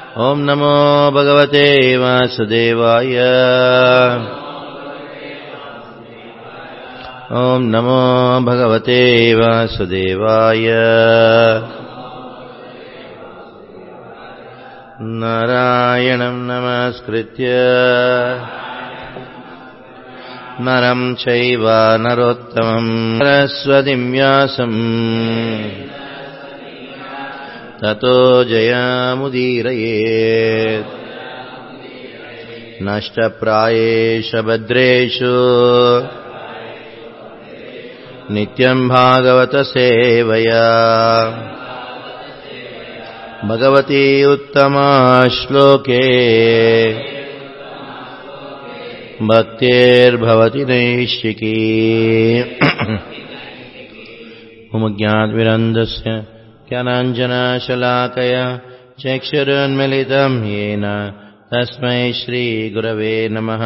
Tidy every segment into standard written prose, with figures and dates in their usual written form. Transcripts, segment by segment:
ओम नमो भगवते वासुदेवाय। ओम नमो भगवते वासुदेवाय। नारायणं नमस्कृत्य नरं चैव नरोत्तमं सरस्वतीं व्यासं ततो जयमुदीरयेत्। नष्टप्रायेषु भद्रेषु नित्यं भागवत सेवया भगवती उत्तमा श्लोके भक्तिर्भवति नैष्ठिकी। ज्ञानविरन्दस्य ज्ञानाञ्जनशलाकया चक्षुरुन्मीलितं येन तस्मै श्रीगुरवे नमः।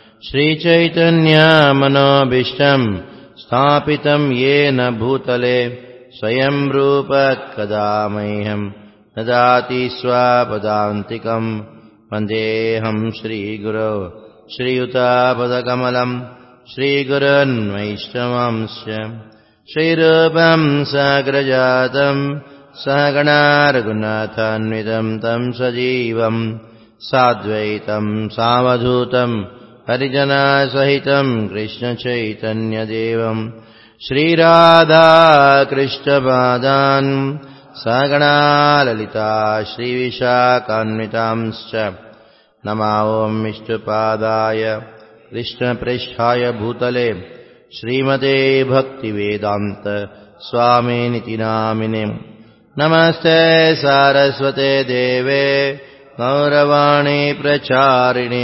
श्रीचैतन्यमनोभीष्टं स्थापितं येन भूतले स्वयं रूप कदा मह्यं ददाति स्वपदान्तिकं। वन्देऽहं श्रीगुरो श्रीयुतापदकमलं श्रीगुरोन् वैष्णवांश्च। श्रीरूपं साग्रजातं सहगणा रघुनाथान्वितं तं सजीवं साद्वैतं सावधूतं हरिजनसहितं कृष्णचैतन्यदेवं श्रीराधा कृष्णपादान् सहगणा ललिता श्रीविशाखान्वितांश्च। नमो विष्णुपादाय कृष्णप्रेष्ठाय भूतले श्रीमते भक्तिवेदान्त स्वामिनिति नामिने। नमस्ते सारस्वते देवे गौरवाणी प्रचारिणे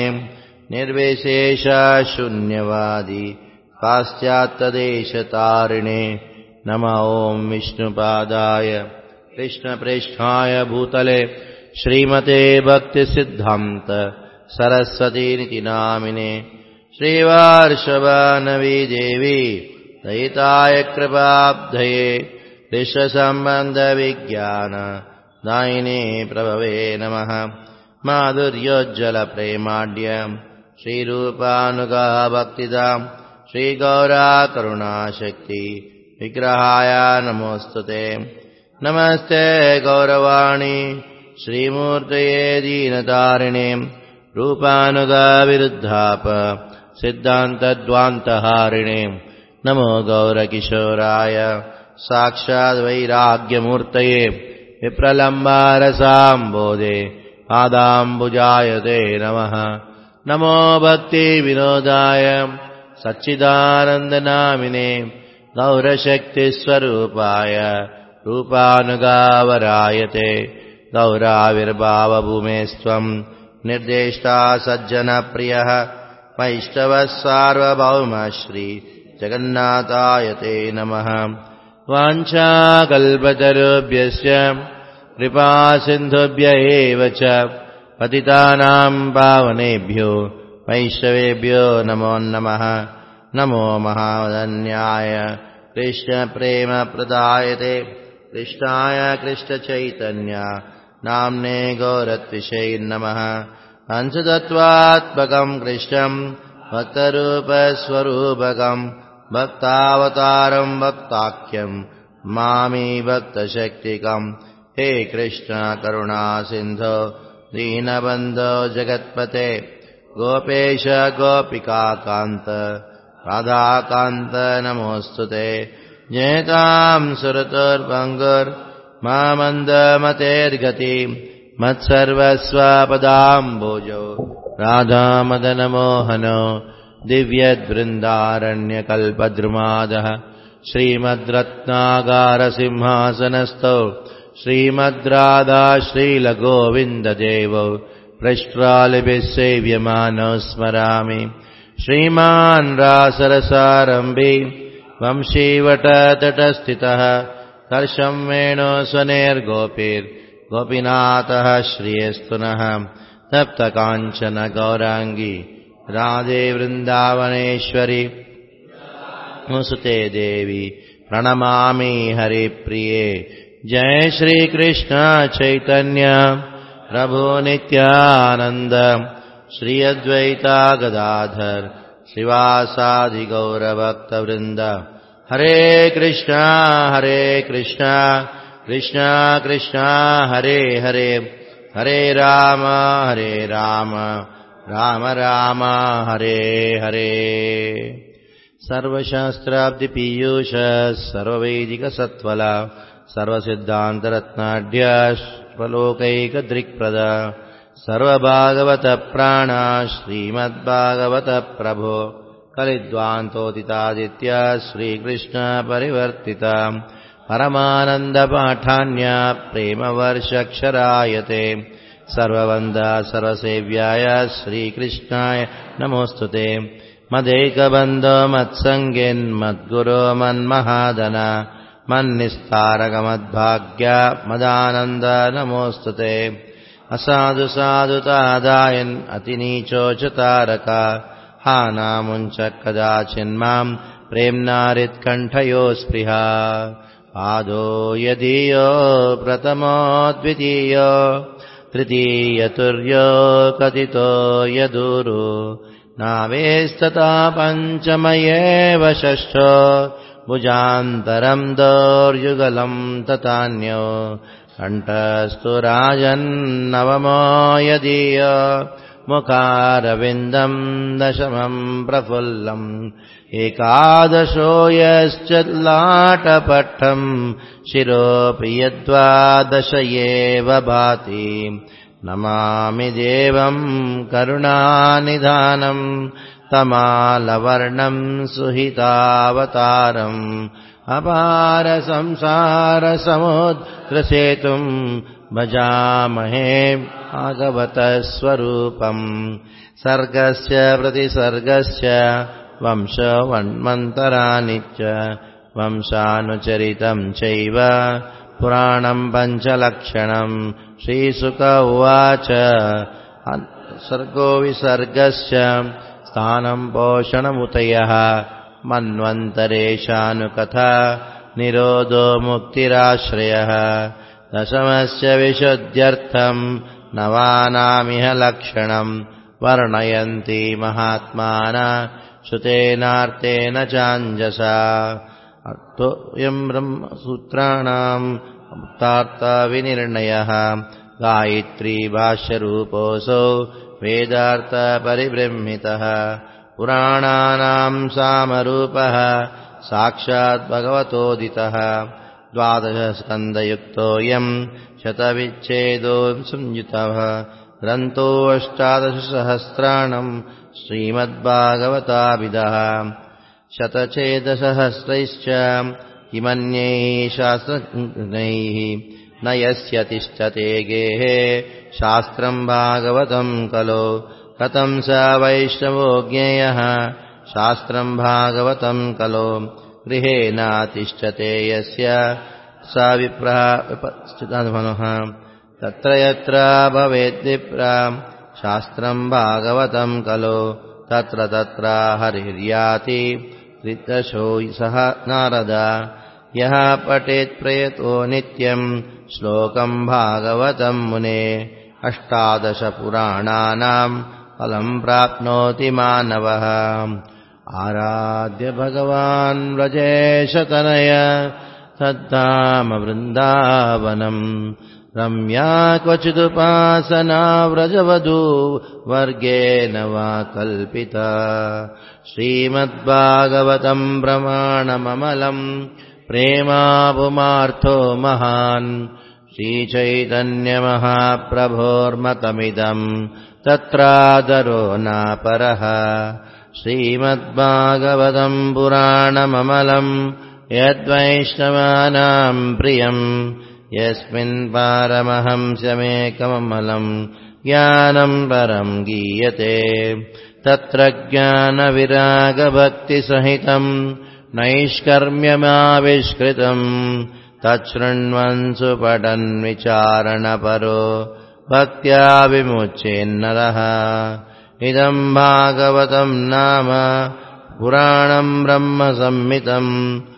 निर्विशेषशून्यवादी पाश्चात्यदेशतारिणे। नमो विष्णुपादाय कृष्णप्रेष्ठाय भूतले श्रीमते भक्तिसिद्धान्त सरस्वतीनिति नामिने। श्रीवार्षवानवी देवी दयिताय कृपाब्धये विश्वसम्बन्धविज्ञान दायिने प्रभवे नमः। माधुर्योज्ज्वलप्रेमाढ्य श्रीरूपानुगा भक्तिदां श्रीगौरा करुणाशक्ति विग्रहाय नमोऽस्तुते। नमस्ते गौरवाणी श्रीमूर्तये दीनतारिणे रूपानुगा विरुद्धाप सिद्धान्तद्वान्तहारिणे। नमो गौरकिशोराय साक्षाद् वैराग्यमूर्तये विप्रलम्बारसाम्बोधे पादाम्बुजाय ते नमः। नमो भक्तिविनोदाय सच्चिदानन्दनामिने गौरशक्तिस्वरूपाय रूपानुगावराय ते। गौराविर्भावभूमेस्त्वं निर्देष्टा सज्जनप्रियः वैष्णवः सार्वभौम श्री जगन्नाथाय ते नमः। वाञ्छाकल्पतरुभ्यश्च कृपासिन्धुभ्य एव च पतितानां पावनेभ्यो वैष्णवेभ्यो नमो नमः। नमो महावदन्याय कृष्णप्रेमप्रदायते कृष्णाय कृष्णचैतन्य नाम्ने गौरत्विषे नमः। पंचतत्त्वात्मकं कृष्णं भक्तरूपस्वरूपकं भक्तावतारं भक्ताख्यं मामि भक्तशक्तिकं। हे कृष्ण करुणा सिन्धो दीनबन्धो जगत्पते गोपेश गोपिकान्त राधाकान्त नमोऽस्तुते। जयतां सुरतोर्भङ्गुर्मामन्दमतेर्गति मत्सर्वस्वपदाम्बोजो राधामदनमोहनो दिव्यद्वृन्दारण्यकल्पद्रुमादः श्रीमद्रत्नागारसिंहासनस्थो श्रीमद्राधा श्रीलगोविन्ददेवो पृष्ट्वालिभिः सेव्यमानो स्मरामि। श्रीमान् रासरसारम्भी वंशीवटतटस्थितः कर्षं वेणुस्वनेर्गोपीर्गोपीनाथः श्रियस्तु नः। तप्तकाञ्चन गौराङ्गी राधे वृन्दावनेश्वरी मुसुते देवी प्रणमामि हरिप्रिये। जय श्री कृष्ण चैतन्य प्रभु नित्यानंद श्री अद्वैता गदाधर श्रीवासादि गौरभक्तवृंद हरे कृष्णा कृष्णा कृष्णा हरे हरे हरे राम राम राम हरे हरे सर्वशास्त्राब्धि पीयूष सर्ववैदिक सत्वल सर्वसिद्धान्तरत्नाढ्य स्वलोकैक दृक्प्रद सर्वभागवत प्राण श्रीमद्भागवत प्रभो कलिद्वान्तोदितादित्य श्रीकृष्ण परिवर्तित परमानंद पाठान्य प्रेमवर्षक्षरायते सर्ववन्द सर्वसेव्याय श्रीकृष्णाय नमोस्तुते मदैकबन्धो मत्सङ्गिन्मद्गुरो मन्महादन मन्निस्तारकमद्भाग्य मदानन्द नमोस्तुते असाधु साधुतादायन् अतिनीचोचतारक हा नामुञ्च कदाचिन्माम् प्रेम्नारित्कण्ठयो स्पृहा पादो यदीयो प्रथमो द्वितीयो तृतीयतुर्यो कथितो यदुरु नावेस्तथा पञ्चमयेव षष्ठो भुजान्तरम् दोर्युगलम् तथान्यो कण्ठस्तु राजन्नवमो यदीयो मुखारविन्दम् दशमम् प्रफुल्लम् एकादशो यश्च लाटपट्टम् शिरोऽपि यद्वादश एव भाति नमामि देवम् करुणानिधानम् तमालवर्णम् सुहितावतारम् अपार संसारसमुद्रसेतुम् भजामहे भागवतस्वरूपम् सर्गस्य प्रतिसर्गस्य वंशवन्मन्तराणि च वंशानुचरितम् चैव पुराणम् पञ्चलक्षणम् श्रीशुक उवाच सर्गो विसर्गस्य स्थानम् पोषणमुतयः मन्वन्तरेशानुकथा निरोधो मुक्तिराश्रयः दशमस्य विशुद्ध्यर्थम् नवानामिह लक्षणम् वर्णयन्ति महात्माना श्रुतेनार्तेन चाञ्जसा अर्थोऽयम् ब्रह्मसूत्राणाम् मुक्तार्थविनिर्णयः गायत्री भाष्यरूपोऽसौ वेदार्थपरिबृंहितः पुराणानाम् सामरूपः साक्षात् भगवतोदितः द्वादशस्कन्धयुक्तोऽयम् शतविच्छेदो संयुतः ग्रन्थो अष्टादशसहस्राणम् श्रीमद्भागवताभिधः शतच्छेदसहस्रैश्च किमन्यैः शास्त्रज्ञैः न यस्य तिष्ठते गेहे शास्त्रम् भागवतम् खलु कथम् स वैष्णवो ज्ञेयः शास्त्रम् भागवतम् खलु गृहे नातिष्ठते यस्य स विप्रः विपश्चितमनः तत्र यत्र भवेद्विप्रा शास्त्रम् भागवतम् खलु तत्र तत्र हरिर्याति त्रिदशो सह नारद यः पठेत् प्रयतो नित्यम् श्लोकम् भागवतम् मुने अष्टादश पुराणानाम् फलम् प्राप्नोति मानवः आराध्य भगवान् व्रजेशतनय तद्धाम वृन्दावनम् रम्या क्वचिदुपासना व्रजवधू वर्गेण वा कल्पिता श्रीमद्भागवतम् प्रमाणममलम् प्रेमापुमार्थो महान् श्रीचैतन्यमहाप्रभोर्मतमिदम् तत्रादरो नापरः श्रीमद्भागवतम् पुराणममलम् यद्वैष्णवानाम् प्रियम् यस्मिन् पारमहंस्यमेकममलम् ज्ञानम् परम् गीयते तत्र ज्ञानविरागभक्तिसहितम् नैष्कर्म्यमाविष्कृतम् तच्छृण्वन् सुपठन् विचारणपरो भक्त्या विमुच्येन्नरः इदम् भागवतम् नाम पुराणम् ब्रह्मसंहितम्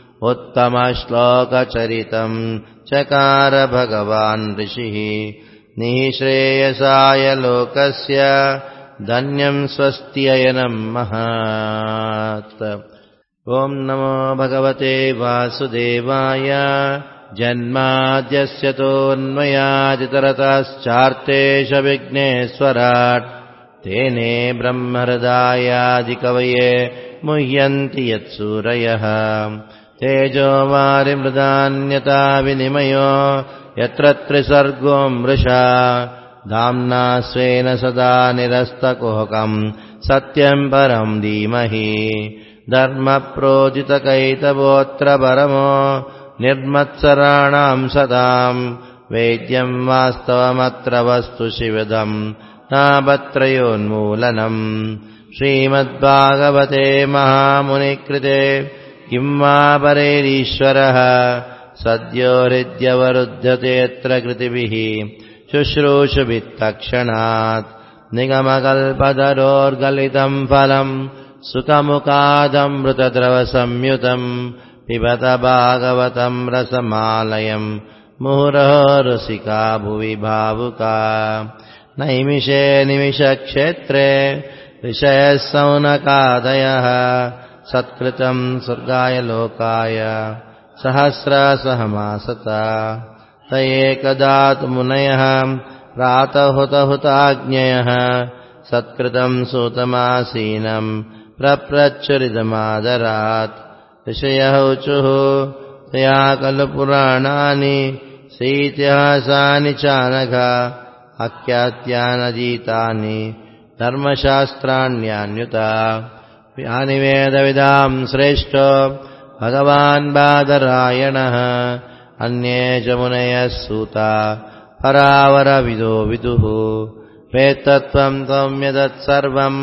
उत्तमश्लोकचरितम् चकार भगवान् ऋषिः निःश्रेयसाय लोकस्य धन्यं स्वस्त्ययनं महत्। ॐ नमो भगवते वासुदेवाय जन्माद्यस्य तोऽन्वयादितरतश्चार्थेषु तेने ब्रह्महृदायादिकवये मुह्यन्ति यत्सूरयः तेजो वारिमृदान्यथा विनिमयो यत्र त्रिसर्गो मृषा धाम्ना स्वेन सदा निरस्तकुहकम् सत्यम् परम् धीमहि धर्मप्रोदितकैतवोऽत्र परमो निर्मत्सराणाम् सदाम् वेद्यम् वास्तवमत्र वस्तु शिवदम् तापत्रयोन्मूलनम्। श्रीमद्भागवते महामुनिकृते किं वा परेरीश्वरः सद्यो हृद्यवरुध्यतेऽत्र कृतिभिः शुश्रूषुभित्तक्षणात् निगमकल्पतरोर्गलितम् फलम् सुखमुखादमृतद्रवसंयुतम् पिबत भागवतम् रसमालयम् मुहुरहो रसिका भुवि भावुका नैमिषे निमिषक्षेत्रे ऋषयः सौनकादयः सत्कृतम् स्वर्गाय लोकाय सहस्रसहमासता त एकदातु मुनयः प्रातहुतहुताज्ञयः सत्कृतम् सूतमासीनम् प्रप्रच्छुरितमादरात् ऋषयः ऊचुः तया खलु पुराणानि श्रीइतिहासानि चानघ आख्यात्यानधीतानि धर्मशास्त्राण्यान्युता यानि वेदविदाम् श्रेष्ठो भगवान् बादरायणः अन्ये च मुनयः सूता परावरविदो विदुः वेत्तत्वम् त्वम् यदत्सर्वम्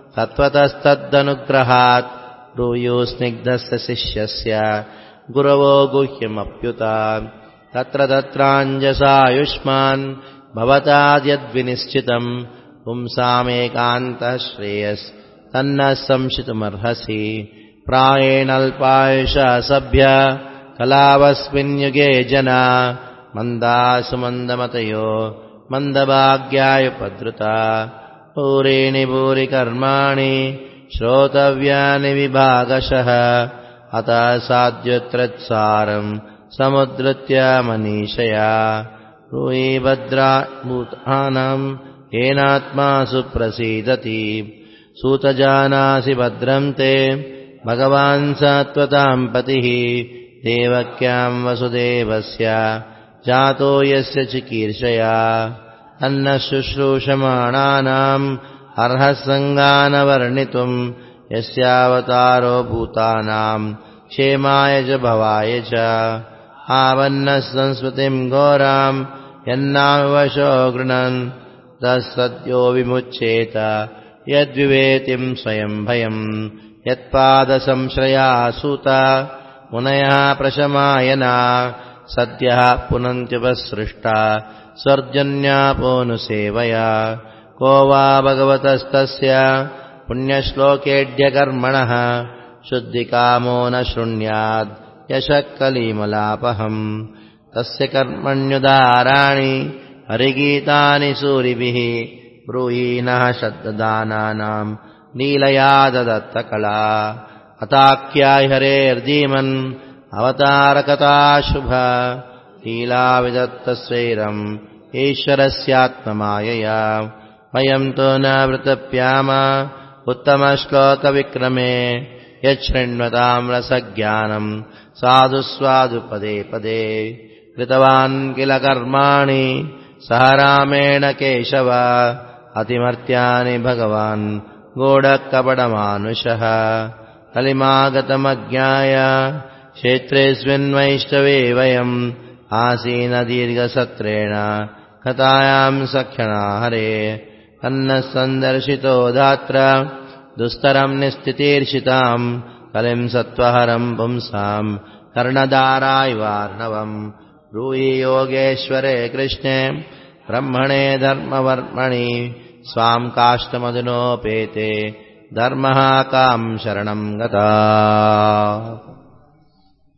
तत्त्वतस्तदनुग्रहात् ब्रूयो स्निग्धस्य शिष्यस्य गुरवो गुह्यमप्युता तत्र तत्राञ्जसायुष्मान् भवताद्यद्विनिश्चितम् पुंसामेकान्तः श्रेयस् तन्नः संशितुमर्हसि प्रायेणल्पायुषा सभ्य कलावस्मिन् युगे जना मन्दासु मन्दमतयो मन्दभाग्यायुपद्रुता पूरीणि भूरि कर्माणि श्रोतव्यानि विभागशः अतः साध्योत्रत्सारम् समुद्धृत्य मनीषया ब्रूहि भद्राभूतानाम् येनात्मा सुप्रसीदति सूतजानासि भद्रम् ते भगवान् सात्वताम् पतिः देवक्याम् वसुदेवस्य जातो यस्य चिकीर्षया अन्नः शुश्रूषमाणानाम् अर्हः सङ्गानवर्णितुम् यस्यावतारो भूतानाम् क्षेमाय च भवाय च आवन्नः संस्मृतिम् घोराम् यन्नामवशो गृह्णन् तत्सद्यो विमुच्येत यद्विवेतिम् स्वयम् भयम् यत्पादसंश्रया सूता मुनयः प्रशमायना सद्यः पुनन्त्युपसृष्टा स्वर्जन्यापोऽनुसेवया को वा भगवतस्तस्य पुण्यश्लोकेऽढ्यकर्मणः शुद्धिकामो न शृण्याद् यशः कलिमलापहम् तस्य कर्मण्युदाराणि हरिगीतानि सूरिभिः ब्रूहीनः श्रद्धानानाम् लीलया ददत्तकला अताख्याय हरेर्धीमन् अवतारकथा शुभा लीलाविदत्तस्वैरम् ईश्वरस्यात्ममायया वयम् तु न वृतप्याम उत्तमश्लोकविक्रमे यच्छृण्वताम् रसज्ञानम् साधु स्वादु पदे पदे कृतवान् किल कर्माणि सह रामेण केशव अतिमर्त्यानि भगवान् गूढकपटमानुषः कलिमागतमज्ञाय क्षेत्रेऽस्मिन्वैष्णवे वयम् आसीन दीर्घसत्रेण कथायाम् सख्यणा हरे अन्नः सन्दर्शितो धात्र दुस्तरम् निस्थितीर्षिताम् कलिम् सत्त्वहरम् पुंसाम् कर्णधारायवार्णवम् ब्रूहि योगेश्वरे कृष्णे ब्रह्मणे धर्मवर्मणि स्वाम् काष्ठमधुनोपेते धर्मः काम् शरणम् गता.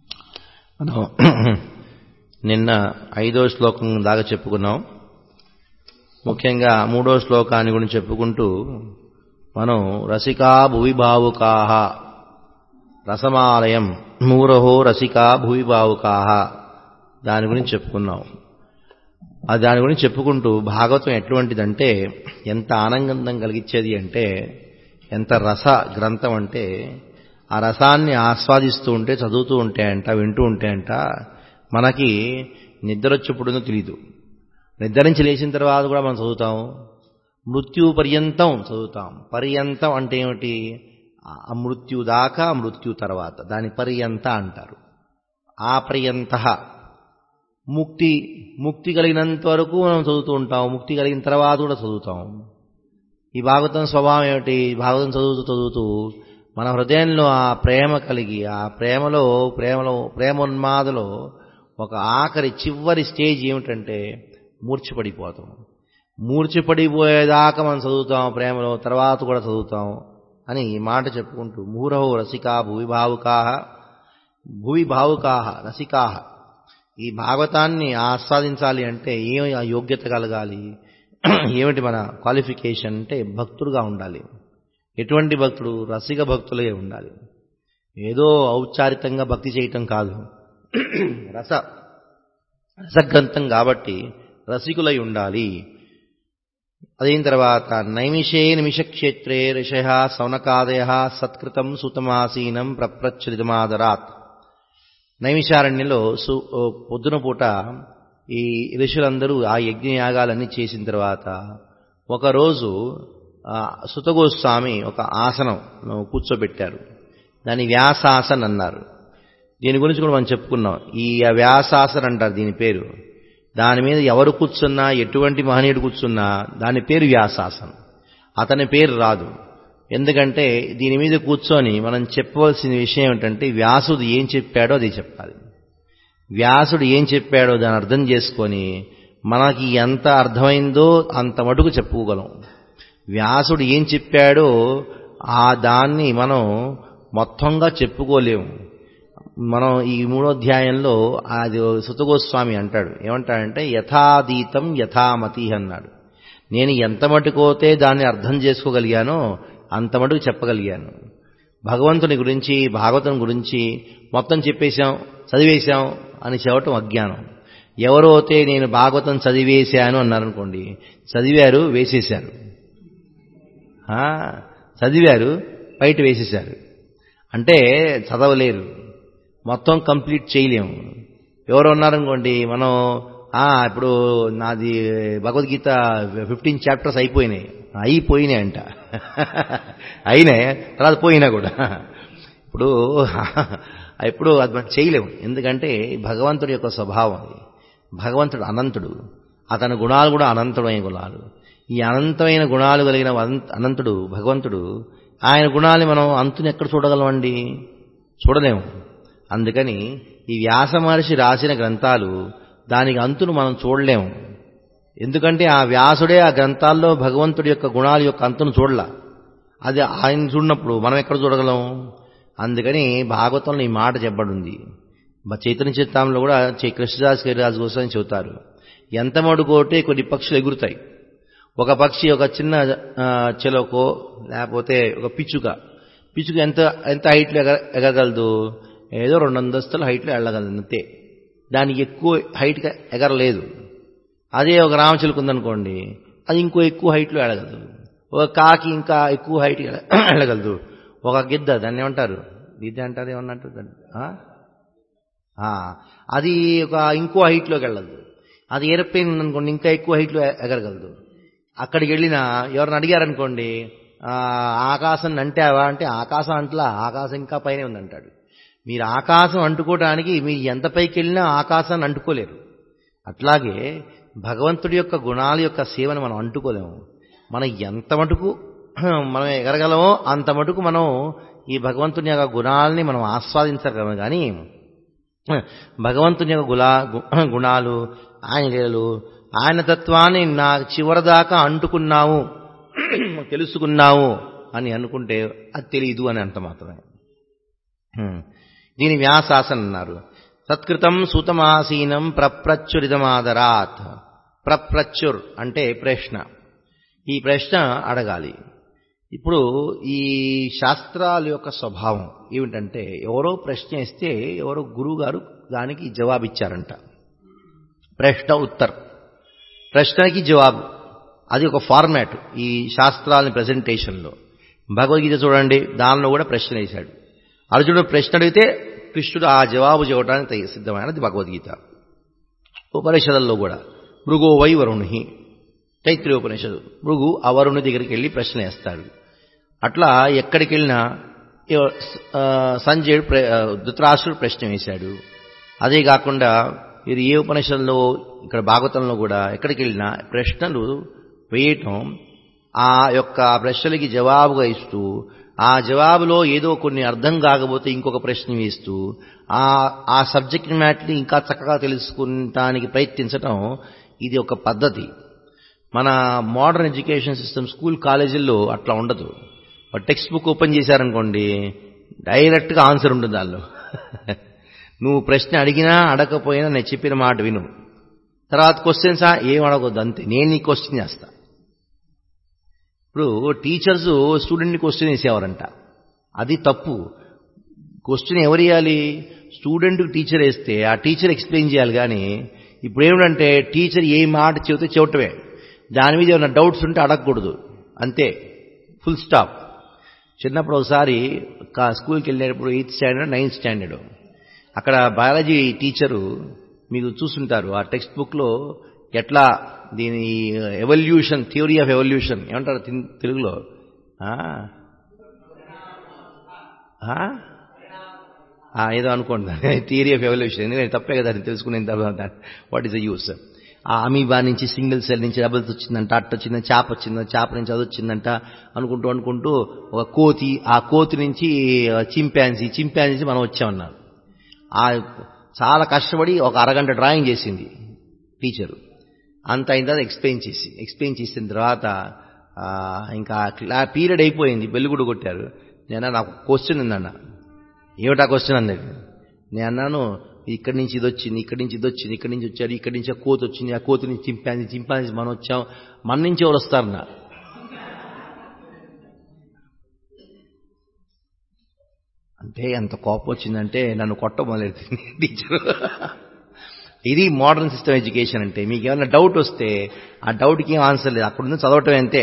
నిన్న 5వ శ్లోకం దాకా చెప్పుకున్నాం. ముఖ్యంగా 3వ శ్లోకాన్ని గురించి చెప్పుకుంటూ మనం రసికా భువి భావుకాః రసమాలయం మూరహో రసికా భువి భావుకాః దాని గురించి చెప్పుకున్నాం. దాని గురించి చెప్పుకుంటూ భాగవతం ఎటువంటిదంటే ఎంత ఆనందం కలిగించేది అంటే, ఎంత రస గ్రంథం అంటే, ఆ రసాన్ని ఆస్వాదిస్తూ ఉంటే, చదువుతూ ఉంటే అంట, వింటూ ఉంటే అంట మనకి నిద్ర వచ్చేప్పుడునో తెలీదు. నిద్ర నుంచి లేచిన తర్వాత కూడా మనం చదువుతాం. మృత్యు పర్యంతం చదువుతాం. పర్యంతం అంటే ఏమిటి? ఆ మృత్యు దాకా, మృత్యు తర్వాత దాని పర్యంత అంటారు. ఆ పర్యంత ముక్తి కలిగినంత వరకు మనం చదువుతూ ఉంటాం. ముక్తి కలిగిన తర్వాత కూడా చదువుతాం. ఈ భాగవతం స్వభావం ఏమిటి? భాగవతం చదువుతూ మన హృదయంలో ఆ ప్రేమ కలిగి, ఆ ప్రేమోన్మాదలో ఒక చివరి స్టేజ్ ఏమిటంటే మూర్ఛపడిపోతాం. మూర్ఛపడిపోయేదాకా మనం చదువుతాం ప్రేమలో, తర్వాత కూడా చదువుతాం అని ఈ మాట చెప్పుకుంటూ మూరహో రసికా భువి భావుకాః రసికాః. ఈ భాగవతాన్ని ఆస్వాదించాలి అంటే ఏమి యోగ్యత కలగాలి? ఏమిటి మన క్వాలిఫికేషన్ అంటే భక్తుడుగా ఉండాలి. ఎటువంటి భక్తుడు? రసిక భక్తులే ఉండాలి. ఏదో ఔపచారికంగా భక్తి చేయటం కాదు. రసగ్రంథం కాబట్టి రసికులై ఉండాలి. అదైన తర్వాత నైమిషే నిమిషక్షేత్రే ఋషయ సౌనకాదయ సత్కృతం సుతమాసీనం ప్రప్రచ్ఛురితమాదరాత్. నైమిషారణ్యంలో పొద్దున పూట ఈ ఋషులందరూ ఆ యజ్ఞయాగాలన్నీ చేసిన తర్వాత ఒకరోజు సుతగోస్వామి ఒక ఆసనం కూర్చోబెట్టారు. దాన్ని వ్యాసాసన్ అన్నారు. దీని గురించి కూడా మనం చెప్పుకున్నాం. ఈ వ్యాసాసన్ అంటారు దీని పేరు. దాని మీద ఎవరు కూర్చున్నా, ఎటువంటి మహనీయుడు కూర్చున్నా దాని పేరు వ్యాసాసన్. అతని పేరు రాదు. ఎందుకంటే దీని మీద కూర్చొని మనం చెప్పవలసిన విషయం ఏమిటంటే వ్యాసుడు ఏం చెప్పాడో అది చెప్పాలి. వ్యాసుడు ఏం చెప్పాడో దాన్ని అర్థం చేసుకొని మనకి ఎంత అర్థమైందో అంత మటుకు చెప్పుకోగలం. వ్యాసుడు ఏం చెప్పాడో దాన్ని మనం మొత్తంగా చెప్పుకోలేము. మనం ఈ 3వ అధ్యాయంలో అది సుతగోస్వామి అంటాడు. ఏమంటాడంటే యథాతీతం యథామతి అన్నాడు. నేను ఎంత మటుకోతే దాన్ని అర్థం చేసుకోగలిగానో అంత మటుకు చెప్పగలిగాను. భగవంతుని గురించి, భాగవతం గురించి మొత్తం చెప్పేశాం, చదివేశాం అని చెప్పటం అజ్ఞానం. ఎవరో అయితే నేను భాగవతం చదివేశాను అన్నారనుకోండి, చదివారు వేసేశారు, చదివారు బయట వేసేశారు. అంటే చదవలేరు, మొత్తం కంప్లీట్ చేయలేము. ఎవరు ఉన్నారనుకోండి, మనం ఇప్పుడు నాది భగవద్గీత 15 చాప్టర్స్ అయిపోయినాయి అంట. అయినాయి తర్వాత పోయినా కూడా ఇప్పుడు అది మనం చేయలేము. ఎందుకంటే భగవంతుడి యొక్క స్వభావం అది. భగవంతుడు అనంతుడు, అతని గుణాలు కూడా అనంతమైన గుణాలు. ఈ అనంతమైన గుణాలు కలిగిన అనంతుడు భగవంతుడు. ఆయన గుణాన్ని మనం అంతుని ఎక్కడ చూడగలమండి? చూడలేము. అందుకని ఈ వ్యాస మహర్షి రాసిన గ్రంథాలు దానికి అంతును మనం చూడలేము. ఎందుకంటే ఆ వ్యాసుడే ఆ గ్రంథాల్లో భగవంతుడి యొక్క గుణాల యొక్క అంతును చూడలా. అది ఆయన చూడనప్పుడు మనం ఎక్కడ చూడగలం? అందుకని భాగవతంలో ఈ మాట చెప్పబడింది. చైతన్య చరితామణిలో కూడా కృష్ణదాస్ కవిరాజు గోస్వామి చెబుతారు, ఎంత మడుకోటే కొన్ని పక్షులు ఎగురుతాయి. ఒక పక్షి, ఒక చిన్న చిలకో లేకపోతే ఒక పిచ్చుక ఎంత హైట్లో ఎగరగలదు? ఏదో 2 అంతస్తుల హైట్లో వెళ్ళగలదు అంతే. దానికి ఎక్కువ హైట్గా ఎగరలేదు. అదే ఒక రామచిలుక ఉందనుకోండి, అది ఇంకో ఎక్కువ హైట్లో వెళ్ళగలదు. ఒక కాకి ఇంకా ఎక్కువ హైట్ వెళ్ళగలదు. ఒక గిద్ద, దాన్ని ఏమంటారు? గిద్ద అంటారు, ఏమన్నట్టు దాన్ని, అది ఒక ఇంకో హైట్లోకి వెళ్ళదు. అది ఏరోప్లేన్ ఉందనుకోండి, ఇంకా ఎక్కువ హైట్లో ఎగరగలదు. అక్కడికి వెళ్ళినా ఎవరిని అడిగారనుకోండి, ఆకాశం అంటావా అంటే ఆకాశం అంటలా, ఆకాశం ఇంకా పైనే ఉందంటాడు. మీరు ఆకాశం అంటుకోవడానికి మీరు ఎంత పైకి వెళ్ళినా ఆకాశాన్ని అంటుకోలేరు. అట్లాగే భగవంతుడి యొక్క గుణాల యొక్క సేవను మనం అంటుకోలేము. మనం ఎంత మటుకు మనం ఎగరగలమో అంత మటుకు మనం ఈ భగవంతుని యొక్క గుణాలని మనం ఆస్వాదించగలము. కానీ భగవంతుని యొక్క గుణాలు, ఆయన లీలలు, ఆయన తత్వాన్ని నా చివరిదాకా అంటుకున్నాము, తెలుసుకున్నాము అని అనుకుంటే అది తెలియదు అని అంత మాత్రమే. దీని వ్యాసాసన్ అన్నారు. సత్కృతం సూతమాసీనం ప్రప్రచ్ఛురితమాదరాత్. ప్రప్రచుర్ అంటే ప్రశ్న. ఈ ప్రశ్న అడగాలి. ఇప్పుడు ఈ శాస్త్రాల యొక్క స్వభావం ఏమిటంటే, ఎవరో ప్రశ్న ఇస్తే ఎవరో గురువు గారు దానికి జవాబిచ్చారంట. ప్రశ్న ఉత్తర్, ప్రశ్నకి జవాబు, అది ఒక ఫార్మాట్ ఈ శాస్త్రాలని ప్రెజెంటేషన్లో. భగవద్గీత చూడండి, దానిలో కూడా ప్రశ్న వేశాడు. అర్జునుడు ప్రశ్న అడిగితే కృష్ణుడు ఆ జవాబు చెప్పడానికి సిద్ధమైనది భగవద్గీత. ఉపనిషదుల్లో కూడా భృగో వై వరుణి, తైత్రీయోపనిషదు, భృగు ఆ వరుణి దగ్గరికి వెళ్ళి ప్రశ్న వేస్తాడు. అట్లా ఎక్కడికి వెళ్ళినా సంజయుడు ధృతరాష్ట్రుడు ప్రశ్న వేశాడు. అదే కాకుండా ఇది ఏ ఉపనిషత్తులో, ఇక్కడ భాగవతంలో కూడా ఎక్కడికి వెళ్ళినా ప్రశ్నలు వేయటం, ఆ యొక్క ప్రశ్నలకి జవాబుగా ఇస్తూ, ఆ జవాబులో ఏదో కొన్ని అర్థం కాకపోతే ఇంకొక ప్రశ్న వేస్తూ, ఆ సబ్జెక్ట్ మ్యాటర్ని ఇంకా చక్కగా తెలుసుకుంటానికి ప్రయత్నించటం, ఇది ఒక పద్ధతి. మన మోడర్న్ ఎడ్యుకేషన్ సిస్టమ్, స్కూల్ కాలేజీల్లో అట్లా ఉండదు. టెక్స్ట్ బుక్ ఓపెన్ చేశారనుకోండి, డైరెక్ట్గా ఆన్సర్ ఉంటుంది దానిలో. నువ్వు ప్రశ్న అడిగినా అడగకపోయినా నేను చెప్పిన మాట విను, తర్వాత క్వశ్చన్సా ఏం అడగొద్దు, అంతే, నేను నీ క్వశ్చన్ చేస్తా. ఇప్పుడు టీచర్స్ స్టూడెంట్ని క్వశ్చన్ వేసేవారంట, అది తప్పు. క్వశ్చన్ ఎవరు వేయాలి? స్టూడెంట్కి టీచర్ వేస్తే ఆ టీచర్ ఎక్స్ప్లెయిన్ చేయాలి. కానీ ఇప్పుడు ఏమిటంటే టీచర్ ఏ మాట చెబితే చెవటమే, దాని మీద ఏమైనా డౌట్స్ ఉంటే అడగకూడదు, అంతే, ఫుల్ స్టాప్. చిన్నప్పుడు ఒకసారి స్కూల్కి వెళ్ళేటప్పుడు 8th స్టాండర్డ్ 9th స్టాండర్డ్, అక్కడ బయాలజీ టీచరు, మీకు చూస్తుంటారు ఆ టెక్స్ట్ బుక్లో ఎట్లా దీని ఎవల్యూషన్, థియరీ ఆఫ్ ఎవల్యూషన్ ఏమంటారు తెలుగులో, ఏదో అనుకోండి, థియరీ ఆఫ్ ఎవల్యూషన్. ఎందుకంటే తప్పే కదా అది తెలుసుకునే తర్వాత వాట్ ఈస్ ద యూస్. ఆ అమీబా నుంచి సింగిల్ సెల్ నుంచి డబుల్స్ వచ్చిందంట, అట్ట వచ్చిందంట, చేప వచ్చిందంట, చేప నుంచి అది వచ్చిందంట అనుకుంటూ ఒక కోతి, ఆ కోతి నుంచి చింపాంజీ మనం వచ్చామన్నారు. చాలా కష్టపడి ఒక అరగంట డ్రాయింగ్ చేసింది టీచరు. అంత అయిన తర్వాత ఎక్స్ప్లెయిన్ చేసిన తర్వాత ఇంకా పీరియడ్ అయిపోయింది, బెల్లు కూడా కొట్టారు. నేను నాకు క్వశ్చన్ ఉందన్న. ఏమిటా క్వశ్చన్ అన్నది? నేను అన్నాను, ఇక్కడి నుంచి ఇది వచ్చింది, ఇక్కడి నుంచి ఇది వచ్చింది, ఇక్కడి నుంచి వచ్చారు, ఇక్కడి నుంచి ఆ కోతి వచ్చింది, ఆ కోతి నుంచి చింపాంజీ మనం వచ్చాం, మన నుంచి ఎవరు వస్తారన్నా? అంటే ఎంత కోపం వచ్చిందంటే నన్ను కొట్ట మొదలెడుతుంది టీచరు. ఇది మోడర్న్ సిస్టమ్ ఎడ్యుకేషన్ అంటే. మీకు ఏమైనా డౌట్ వస్తే ఆ డౌట్కి ఏం ఆన్సర్ లేదు, అక్కడ నుంచి చదవటం అంతే.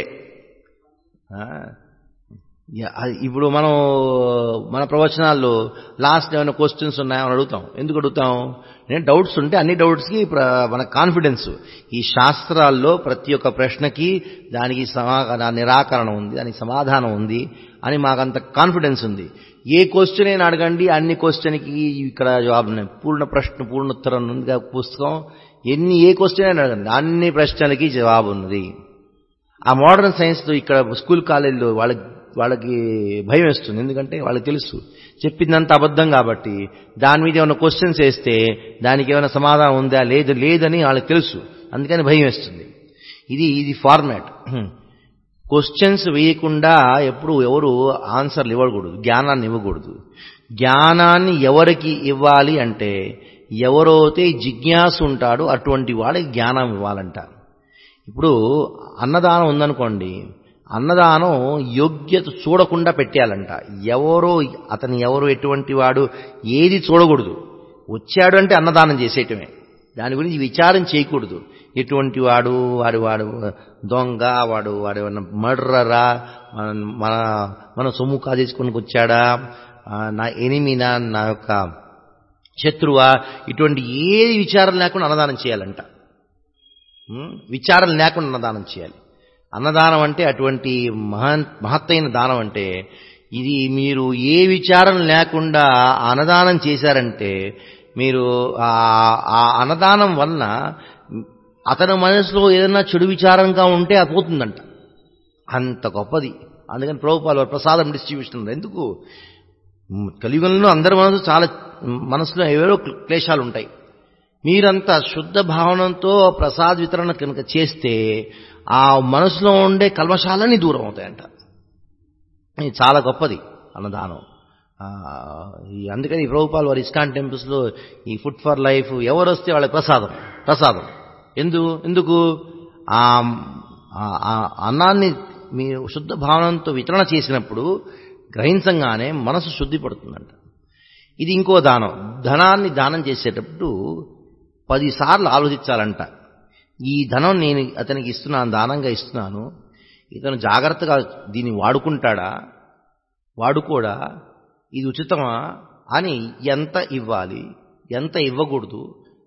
ఇప్పుడు మనం మన ప్రవచనాల్లో లాస్ట్ ఏమైనా క్వశ్చన్స్ ఉన్నాయని అడుగుతాం. ఎందుకు అడుగుతాం? నేను డౌట్స్ ఉంటే అన్ని డౌట్స్కి మన కాన్ఫిడెన్స్. ఈ శాస్త్రాల్లో ప్రతి ఒక్క ప్రశ్నకి దానికి నిరాకరణ ఉంది, దానికి సమాధానం ఉంది అని మాకంత కాన్ఫిడెన్స్ ఉంది. ఏ క్వశ్చన్ అయినా అడగండి, అన్ని క్వశ్చన్కి ఇక్కడ జవాబు ఉన్నాయి. పూర్ణ ప్రశ్న పూర్ణోత్తరం ఉంది పుస్తకం, ఏ క్వశ్చన్ అయినా అడగండి, అన్ని ప్రశ్నలకి జవాబు ఉన్నది. ఆ మోడర్న్ సైన్స్తో ఇక్కడ స్కూల్ కాలేజీలో వాళ్ళకి భయం వేస్తుంది. ఎందుకంటే వాళ్ళకి తెలుసు చెప్పిందంత అబద్ధం కాబట్టి. దాని మీద ఏమైనా క్వశ్చన్స్ వేస్తే దానికి ఏమైనా సమాధానం ఉందా లేదని వాళ్ళకి తెలుసు, అందుకని భయం వేస్తుంది. ఇది ఫార్మాట్. క్వశ్చన్స్ వేయకుండా ఎవరు ఆన్సర్లు ఇవ్వకూడదు, జ్ఞానాన్ని ఇవ్వకూడదు. జ్ఞానాన్ని ఎవరికి ఇవ్వాలి అంటే ఎవరైతే జిజ్ఞాసు ఉంటాడో అటువంటి వాడికి జ్ఞానం ఇవ్వాలంట. ఇప్పుడు అన్నదానం ఉందనుకోండి, అన్నదానం యోగ్యత చూడకుండా పెట్టేయాలంట. ఎవరు ఎటువంటి వాడు ఏది చూడకూడదు. వచ్చాడు అంటే అన్నదానం చేసేయటమే, దాని గురించి విచారం చేయకూడదు. ఎటువంటి వాడు వాడు దొంగ, వాడు ఏమన్నా మర్డరరా, మన సొమ్ము కాజేసుకొని వచ్చాడా, నా ఎనిమినా, నా యొక్క శత్రువా, ఇటువంటి ఏది విచారం లేకుండా అన్నదానం చేయాలంట. విచారం లేకుండా అన్నదానం చేయాలి. అన్నదానం అంటే అటువంటి మహత్తైన దానం. అంటే ఇది మీరు ఏ విచారం లేకుండా అన్నదానం చేశారంటే మీరు ఆ అన్నదానం వలన అతని మనసులో ఏదైనా చెడు విచారంగా ఉంటే అది పోతుందంట. అంత గొప్పది. అందుకని ప్రభుపాల ప్రసాదం డిస్ట్రిబ్యూషన్ ఎందుకు? కలియుగంలో అందరి మనసులో ఏవేవో క్లేశాలు ఉంటాయి. మీరంతా శుద్ధ భావనంతో ప్రసాద వితరణ కనుక చేస్తే ఆ మనసులో ఉండే కల్మషాలన్నీ దూరం అవుతాయంట. ఇది చాలా గొప్పది అన్నదానం. అందుకని ప్రభుపాల్ వారి ఇస్కాన్ టెంపుల్స్లో ఈ ఫుడ్ ఫర్ లైఫ్ ఎవరు వస్తే వాళ్ళకి ప్రసాదం ఎందుకు ఆ అన్నాన్ని మీరు శుద్ధ భావనంతో వితరణ చేసినప్పుడు గ్రహించంగానే మనసు శుద్ధి పడుతుందంట. ఇది ఇంకో దానం. ధనాన్ని దానం చేసేటప్పుడు 10 సార్లు ఆలోచించాలంట. ఈ ధనం నేను అతనికి ఇస్తున్నాను, దానంగా ఇస్తున్నాను, ఇతను జాగ్రత్తగా దీన్ని వాడుకుంటాడా, వాడుకోడా, ఇది ఉచితమా అని ఎంత ఇవ్వాలి, ఎంత ఇవ్వకూడదు,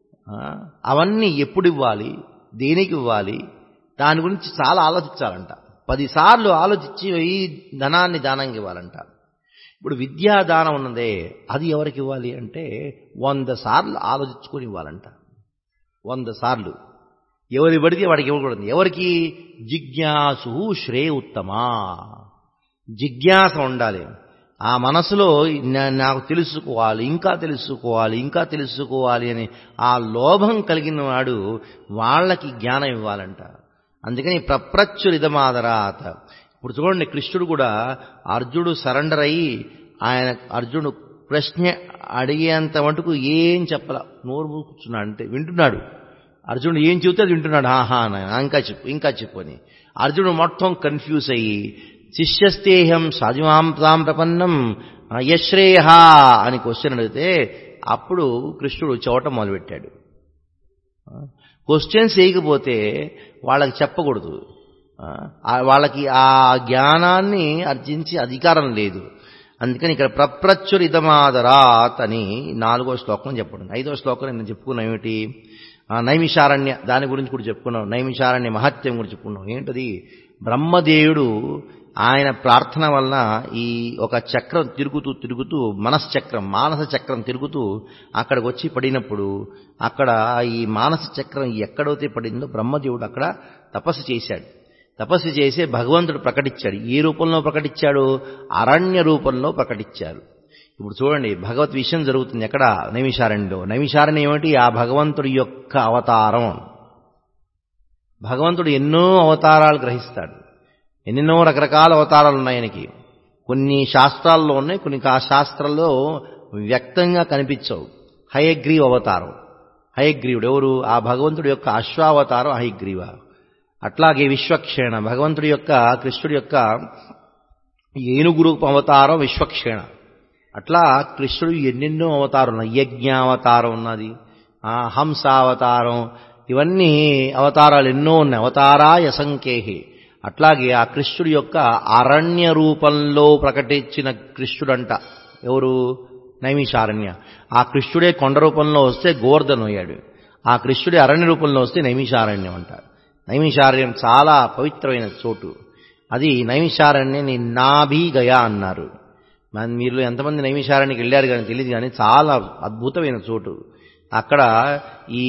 అవన్నీ ఎప్పుడు ఇవ్వాలి, దేనికి ఇవ్వాలి, దాని గురించి చాలా ఆలోచించాలంట. 10 సార్లు ఆలోచించి ఈ ధనాన్ని దానంగా ఇవ్వాలంట. ఇప్పుడు విద్యాదానం ఉన్నదే అది ఎవరికి ఇవ్వాలి అంటే 100 సార్లు ఆలోచించుకొని ఇవ్వాలంట. 100 సార్లు. ఎవరి పడితే వాడికి ఇవ్వకూడదు. ఎవరికి? జిజ్ఞాసు శ్రేయ ఉత్తమా. జిజ్ఞాస ఉండాలి ఆ మనసులో. నాకు తెలుసుకోవాలి, ఇంకా తెలుసుకోవాలి, ఇంకా తెలుసుకోవాలి అని ఆ లోభం కలిగిన వాడు వాళ్ళకి జ్ఞానం ఇవ్వాలంట. అందుకని ప్రప్రచ్చురిదమాదరాత. ఇప్పుడు చూడండి, కృష్ణుడు కూడా అర్జునుడు సరెండర్ అయ్యి అర్జునుడు ప్రశ్న అడిగేంత మటుకు ఏం చెప్పలా, నోరు కూర్చున్నాడు అంటే వింటున్నాడు. అర్జునుడు ఏం చెబితే అది వింటున్నాడు. ఆహా ఇంకా చెప్పు, ఇంకా చెప్పు అని. అర్జునుడు మొత్తం కన్ఫ్యూజ్ అయ్యి శిష్యస్తేహం సాధుమాం ప్రపన్నం యశ్రేయ అని క్వశ్చన్ అడిగితే అప్పుడు కృష్ణుడు చవటం మొదలుపెట్టాడు. క్వశ్చన్స్ వేయకపోతే వాళ్ళకి చెప్పకూడదు, వాళ్ళకి ఆ జ్ఞానాన్ని అర్జించే అధికారం లేదు. అందుకని ఇక్కడ ప్రప్రచ్చురిదమాదరాత్ అని 4వ శ్లోకం చెప్పడం. 5వ శ్లోకం నేను చెప్పుకున్నాం ఏమిటి? నైమిషారణ్య దాని గురించి కూడా చెప్పుకున్నాం. నైమిషారణ్య మహత్యం గురించి చెప్పుకున్నాం. ఏంటది? బ్రహ్మదేవుడు ఆయన ప్రార్థన వలన ఈ ఒక చక్రం తిరుగుతూ తిరుగుతూ మనశ్చక్రం, మానస చక్రం తిరుగుతూ అక్కడికి వచ్చి పడినప్పుడు అక్కడ ఈ మానస చక్రం ఎక్కడైతే పడిందో బ్రహ్మదేవుడు అక్కడ తపస్సు చేశాడు. తపస్సు చేసే భగవంతుడు ప్రకటించాడు. ఏ రూపంలో ప్రకటించాడు? అరణ్య రూపంలో ప్రకటించారు. ఇప్పుడు చూడండి, భగవత్ విషయం జరుగుతుంది ఎక్కడ? నైమిషారణ్యంలో. నైమిషారణ్యం ఏమిటి? ఆ భగవంతుడి యొక్క అవతారం. భగవంతుడు ఎన్నో అవతారాలు గ్రహిస్తాడు. ఎన్నెన్నో రకరకాల అవతారాలు ఉన్నాయి ఆయనకి. కొన్ని శాస్త్రాల్లో ఉన్నాయి, కొన్ని శాస్త్రాల్లో వ్యక్తంగా కనిపించవు. హయగ్రీవ అవతారం. హయగ్రీవుడు ఎవరు? ఆ భగవంతుడి యొక్క అశ్వావతారం హయగ్రీవ. అట్లాగే విశ్వక్షేణ, భగవంతుడి యొక్క కృష్ణుడి యొక్క ఏనుగు రూప అవతారం విశ్వక్షేణ. అట్లా కృష్ణుడు ఎన్నెన్నో అవతారం ఉన్నాయి. యజ్ఞావతారం ఉన్నది, హంసావతారం, ఇవన్నీ అవతారాలు ఎన్నో ఉన్నాయి. అవతారాయ సంఖ్యేహి. అట్లాగే ఆ కృష్ణుడి యొక్క అరణ్య రూపంలో ప్రకటించిన కృష్ణుడంట ఎవరు? నైమిషారణ్య. ఆ కృష్ణుడే కొండ రూపంలో వస్తే గోవర్ధన్ అయ్యాడు. ఆ కృష్ణుడే అరణ్య రూపంలో వస్తే నైమిషారణ్యం అంటారు. నైమిషారణ్యం చాలా పవిత్రమైన చోటు. అది నైమిషారణ్యాన్ని నాభిగయ అన్నారు. మీరు ఎంతమంది నైమిషారణ్యానికి వెళ్ళారు కానీ తెలియదు, కానీ చాలా అద్భుతమైన చోటు. అక్కడ ఈ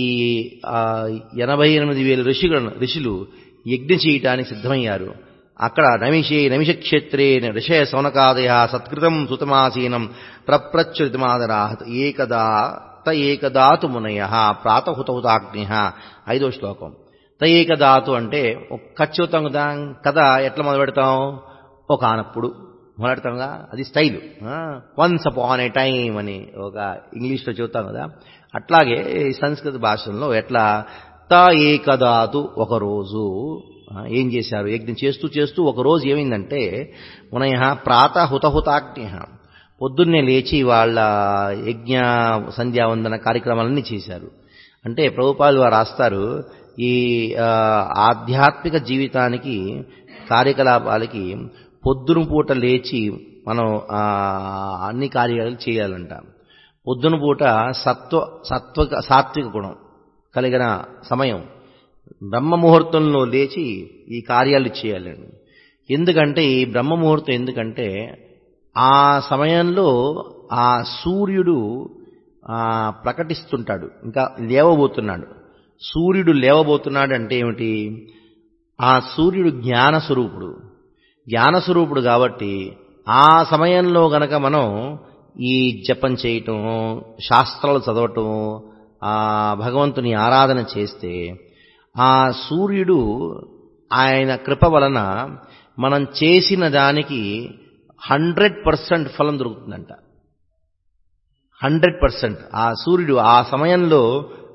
88,000 ఋషులు యజ్ఞం చేయటానికి సిద్ధమయ్యారు. అక్కడ నైమిషక్షేత్రే ఋషయ సౌనకాదయ సత్కృతం సుతమాసీనం ప్రప్రచ్చురితమాదరాహ ఏకదాతు మునయ ప్రాతహుతహుతాగ్ని. 5వ శ్లోకం. ఏకదాతు అంటే ఖచ్చితం కదా. ఎట్లా మొదలు పెడతాం? ఒక ఆనప్పుడు మొదలెడతాంగా, అది style. Once upon a time అని ఒక ఇంగ్లీష్లో చెబుతాం కదా. అట్లాగే సంస్కృత భాషల్లో ఎట్లా ఏకదాతు ఒకరోజు ఏం చేశారు? యజ్ఞం చేస్తూ చేస్తూ ఒకరోజు ఏమైందంటే మునయ ప్రాతహుతహుతాగ్ని, పొద్దున్నే లేచి వాళ్ళ యజ్ఞ సంధ్యావందన కార్యక్రమాలన్నీ చేశారు. అంటే ప్రభుపాదులు వారు రాస్తారు, ఈ ఆధ్యాత్మిక జీవితానికి కార్యకలాపాలకి పొద్దున పూట లేచి మనం అన్ని కార్యాలు చేయాలంట. పొద్దున పూట సాత్విక గుణం కలిగిన సమయం. బ్రహ్మ ముహూర్తంలో లేచి ఈ కార్యాలు చేయాలండి. ఎందుకంటే ఈ బ్రహ్మ ముహూర్తం ఎందుకంటే ఆ సమయంలో ఆ సూర్యుడు ప్రకటిస్తుంటాడు, ఇంకా లేవబోతున్నాడు. సూర్యుడు లేవబోతున్నాడు అంటే ఏమిటి? ఆ సూర్యుడు జ్ఞానస్వరూపుడు. జ్ఞానస్వరూపుడు కాబట్టి ఆ సమయంలో గనక మనం ఈ జపం చేయటం, శాస్త్రాలు చదవటం, ఆ భగవంతుని ఆరాధన చేస్తే ఆ సూర్యుడు ఆయన కృప వలన మనం చేసిన దానికి 100% ఫలం దొరుకుతుందంట. 100%. ఆ సూర్యుడు ఆ సమయంలో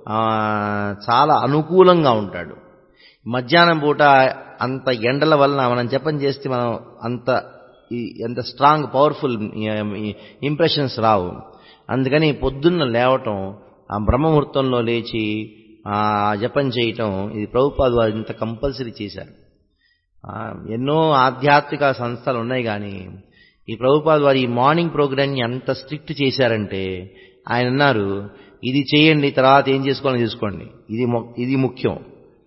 చాలా అనుకూలంగా ఉంటాడు. మధ్యాహ్నం పూట అంత ఎండల వలన మనం జపం చేస్తే మనం ఎంత స్ట్రాంగ్ పవర్ఫుల్ ఇంప్రెషన్స్ రావు. అందుకని పొద్దున్న లేవటం, ఆ బ్రహ్మముహూర్తంలో లేచి జపం చేయటం, ఇది ప్రభుపాదులు వారు ఇంత కంపల్సరీ చేశారు. ఎన్నో ఆధ్యాత్మిక సంస్థలు ఉన్నాయి, కానీ ఈ ప్రభుపాదులు వారు ఈ మార్నింగ్ ప్రోగ్రామ్ని అంత స్ట్రిక్ట్ చేశారంటే, ఆయన అన్నారు ఇది చేయండి, తర్వాత ఏం చేసుకోవాలని చేసుకోండి, ఇది ముఖ్యం.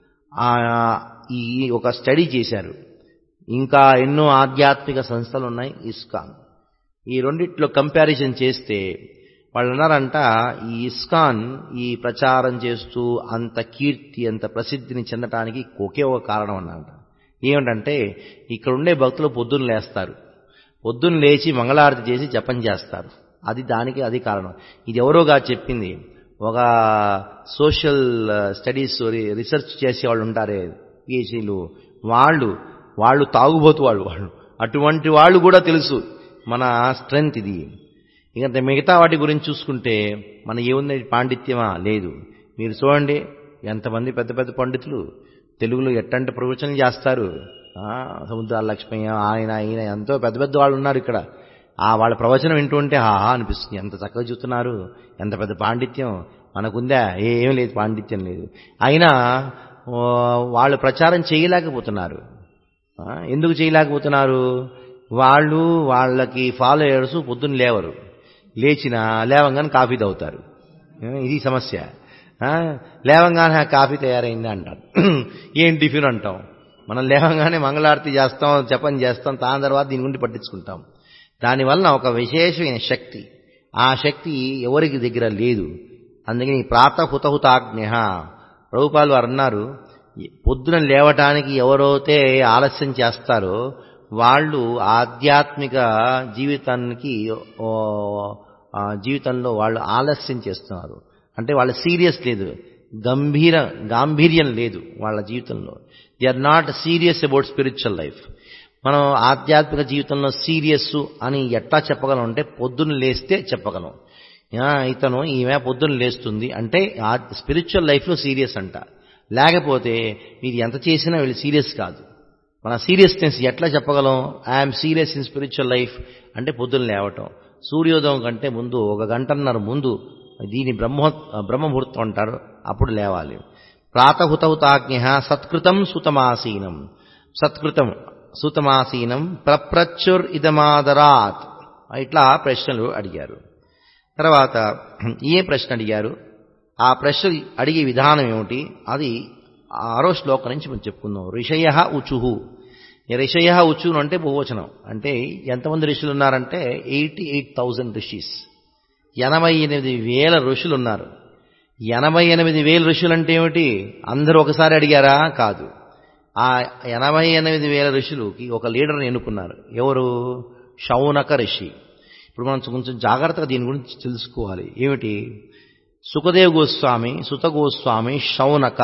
ఈ ఒక స్టడీ చేశారు. ఇంకా ఎన్నో ఆధ్యాత్మిక సంస్థలు ఉన్నాయి, ఇస్కాన్. ఈ రెండిట్లో కంపారిజన్ చేస్తే వాళ్ళు అన్నారంట, ఈ ఇస్కాన్ ఈ ప్రచారం చేస్తూ అంత కీర్తి, అంత ప్రసిద్ధిని చెందటానికి ఒకే ఒక కారణం అన్నమాట. ఏమిటంటే ఇక్కడ ఉండే భక్తులు పొద్దున్న లేస్తారు, పొద్దున్న లేచి మంగళారతి చేసి జపం చేస్తారు. అది కారణం. ఇది ఎవరోగా చెప్పింది, ఒక సోషల్ స్టడీస్ రీసెర్చ్ చేసేవాళ్ళు ఉంటారే, పిహెచ్డీలు, వాళ్ళు తాగుబోతు వాళ్ళు అటువంటి వాళ్ళు కూడా తెలుసు మన స్ట్రెంగ్త్ ఇది. ఇక మిగతా వాటి గురించి చూసుకుంటే మన ఏముంది, పాండిత్యమా లేదు. మీరు చూడండి ఎంతమంది పెద్ద పెద్ద పండితులు తెలుగులో ఎట్టంటే ప్రవచనలు చేస్తారు. సముద్రాల లక్ష్మయ్య, ఆయన ఎంతో పెద్ద పెద్ద వాళ్ళు ఉన్నారు ఇక్కడ. వాళ్ళ ప్రవచనం వింటుంటే ఆహా అనిపిస్తుంది, ఎంత చక్కగా చూస్తున్నారు, ఎంత పెద్ద పాండిత్యం. మనకుందా? ఏం లేదు, పాండిత్యం లేదు. అయినా వాళ్ళు ప్రచారం చేయలేకపోతున్నారు. ఎందుకు చేయలేకపోతున్నారు? వాళ్ళకి ఫాలోయర్స్ పొద్దున్న లేవరు, లేవంగానే కాఫీ తాగుతారు. ఇది సమస్య. లేవంగానే కాఫీ తయారైంది అంటారు. ఏం టిఫిన్ అంటాం. మనం లేవంగానే మంగళారతి చేస్తాం, జపం చేస్తాం, దాని తర్వాత దీని గురించి పట్టించుకుంటాం. దానివల్ల ఒక విశేషమైన శక్తి, ఆ శక్తి ఎవరికి దగ్గర లేదు. అందుకని ప్రాతహుతహుతాజ్ఞ ప్రభుపాలు వారు అన్నారు, పొద్దున లేవటానికి ఎవరైతే ఆలస్యం చేస్తారో వాళ్ళు ఆధ్యాత్మిక జీవితంలో వాళ్ళు ఆలస్యం చేస్తున్నారు. అంటే వాళ్ళ సీరియస్ లేదు, గాంభీర్యం లేదు వాళ్ళ జీవితంలో. They are not serious about spiritual life. మనం ఆధ్యాత్మిక జీవితంలో సీరియస్ అని ఎట్లా చెప్పగలం అంటే, పొద్దున్న లేస్తే చెప్పగలం. ఈమె పొద్దున్న లేస్తుంది అంటే స్పిరిచువల్ లైఫ్లో సీరియస్ అంట. లేకపోతే మీరు ఎంత చేసినా వీళ్ళు సీరియస్ కాదు. మన సీరియస్నెస్ ఎట్లా చెప్పగలం? I'm serious in spiritual life అంటే పొద్దున్న లేవటం, సూర్యోదయం కంటే ముందు 1 గంటన్నర ముందు, దీని బ్రహ్మముహూర్తం అంటారు, అప్పుడు లేవాలి. ప్రాతహుతహుతాజ్ఞ సత్కృతం సుతమాసీనం, సత్కృతం సుతమాసీనం ప్రప్రచుర్ ఇదమాదరాత్. ఇట్లా ప్రశ్నలు అడిగారు. తర్వాత ఏ ప్రశ్న అడిగారు, ఆ ప్రశ్న అడిగే విధానం ఏమిటి, అది 6వ శ్లోకం నుంచి మనం చెప్పుకుందాం. ఋషయః ఉచుః. ఋషయ ఉచు అంటే బహువచనం. అంటే ఎంతమంది ఋషులు ఉన్నారంటే 88,000 ఋషీస్, 88,000 ఋషులు ఉన్నారు. 88,000 ఋషులు అంటే ఏమిటి? అందరూ ఒకసారి అడిగారా? కాదు. ఆ 88,000 ఋషులకి ఒక లీడర్ని ఎన్నుకున్నారు. ఎవరు? శౌనక ఋషి. ఇప్పుడు మనం కొంచెం జాగ్రత్తగా దీని గురించి తెలుసుకోవాలి. ఏమిటి? సుఖదేవ్ గోస్వామి, సుత గోస్వామి, శౌనక,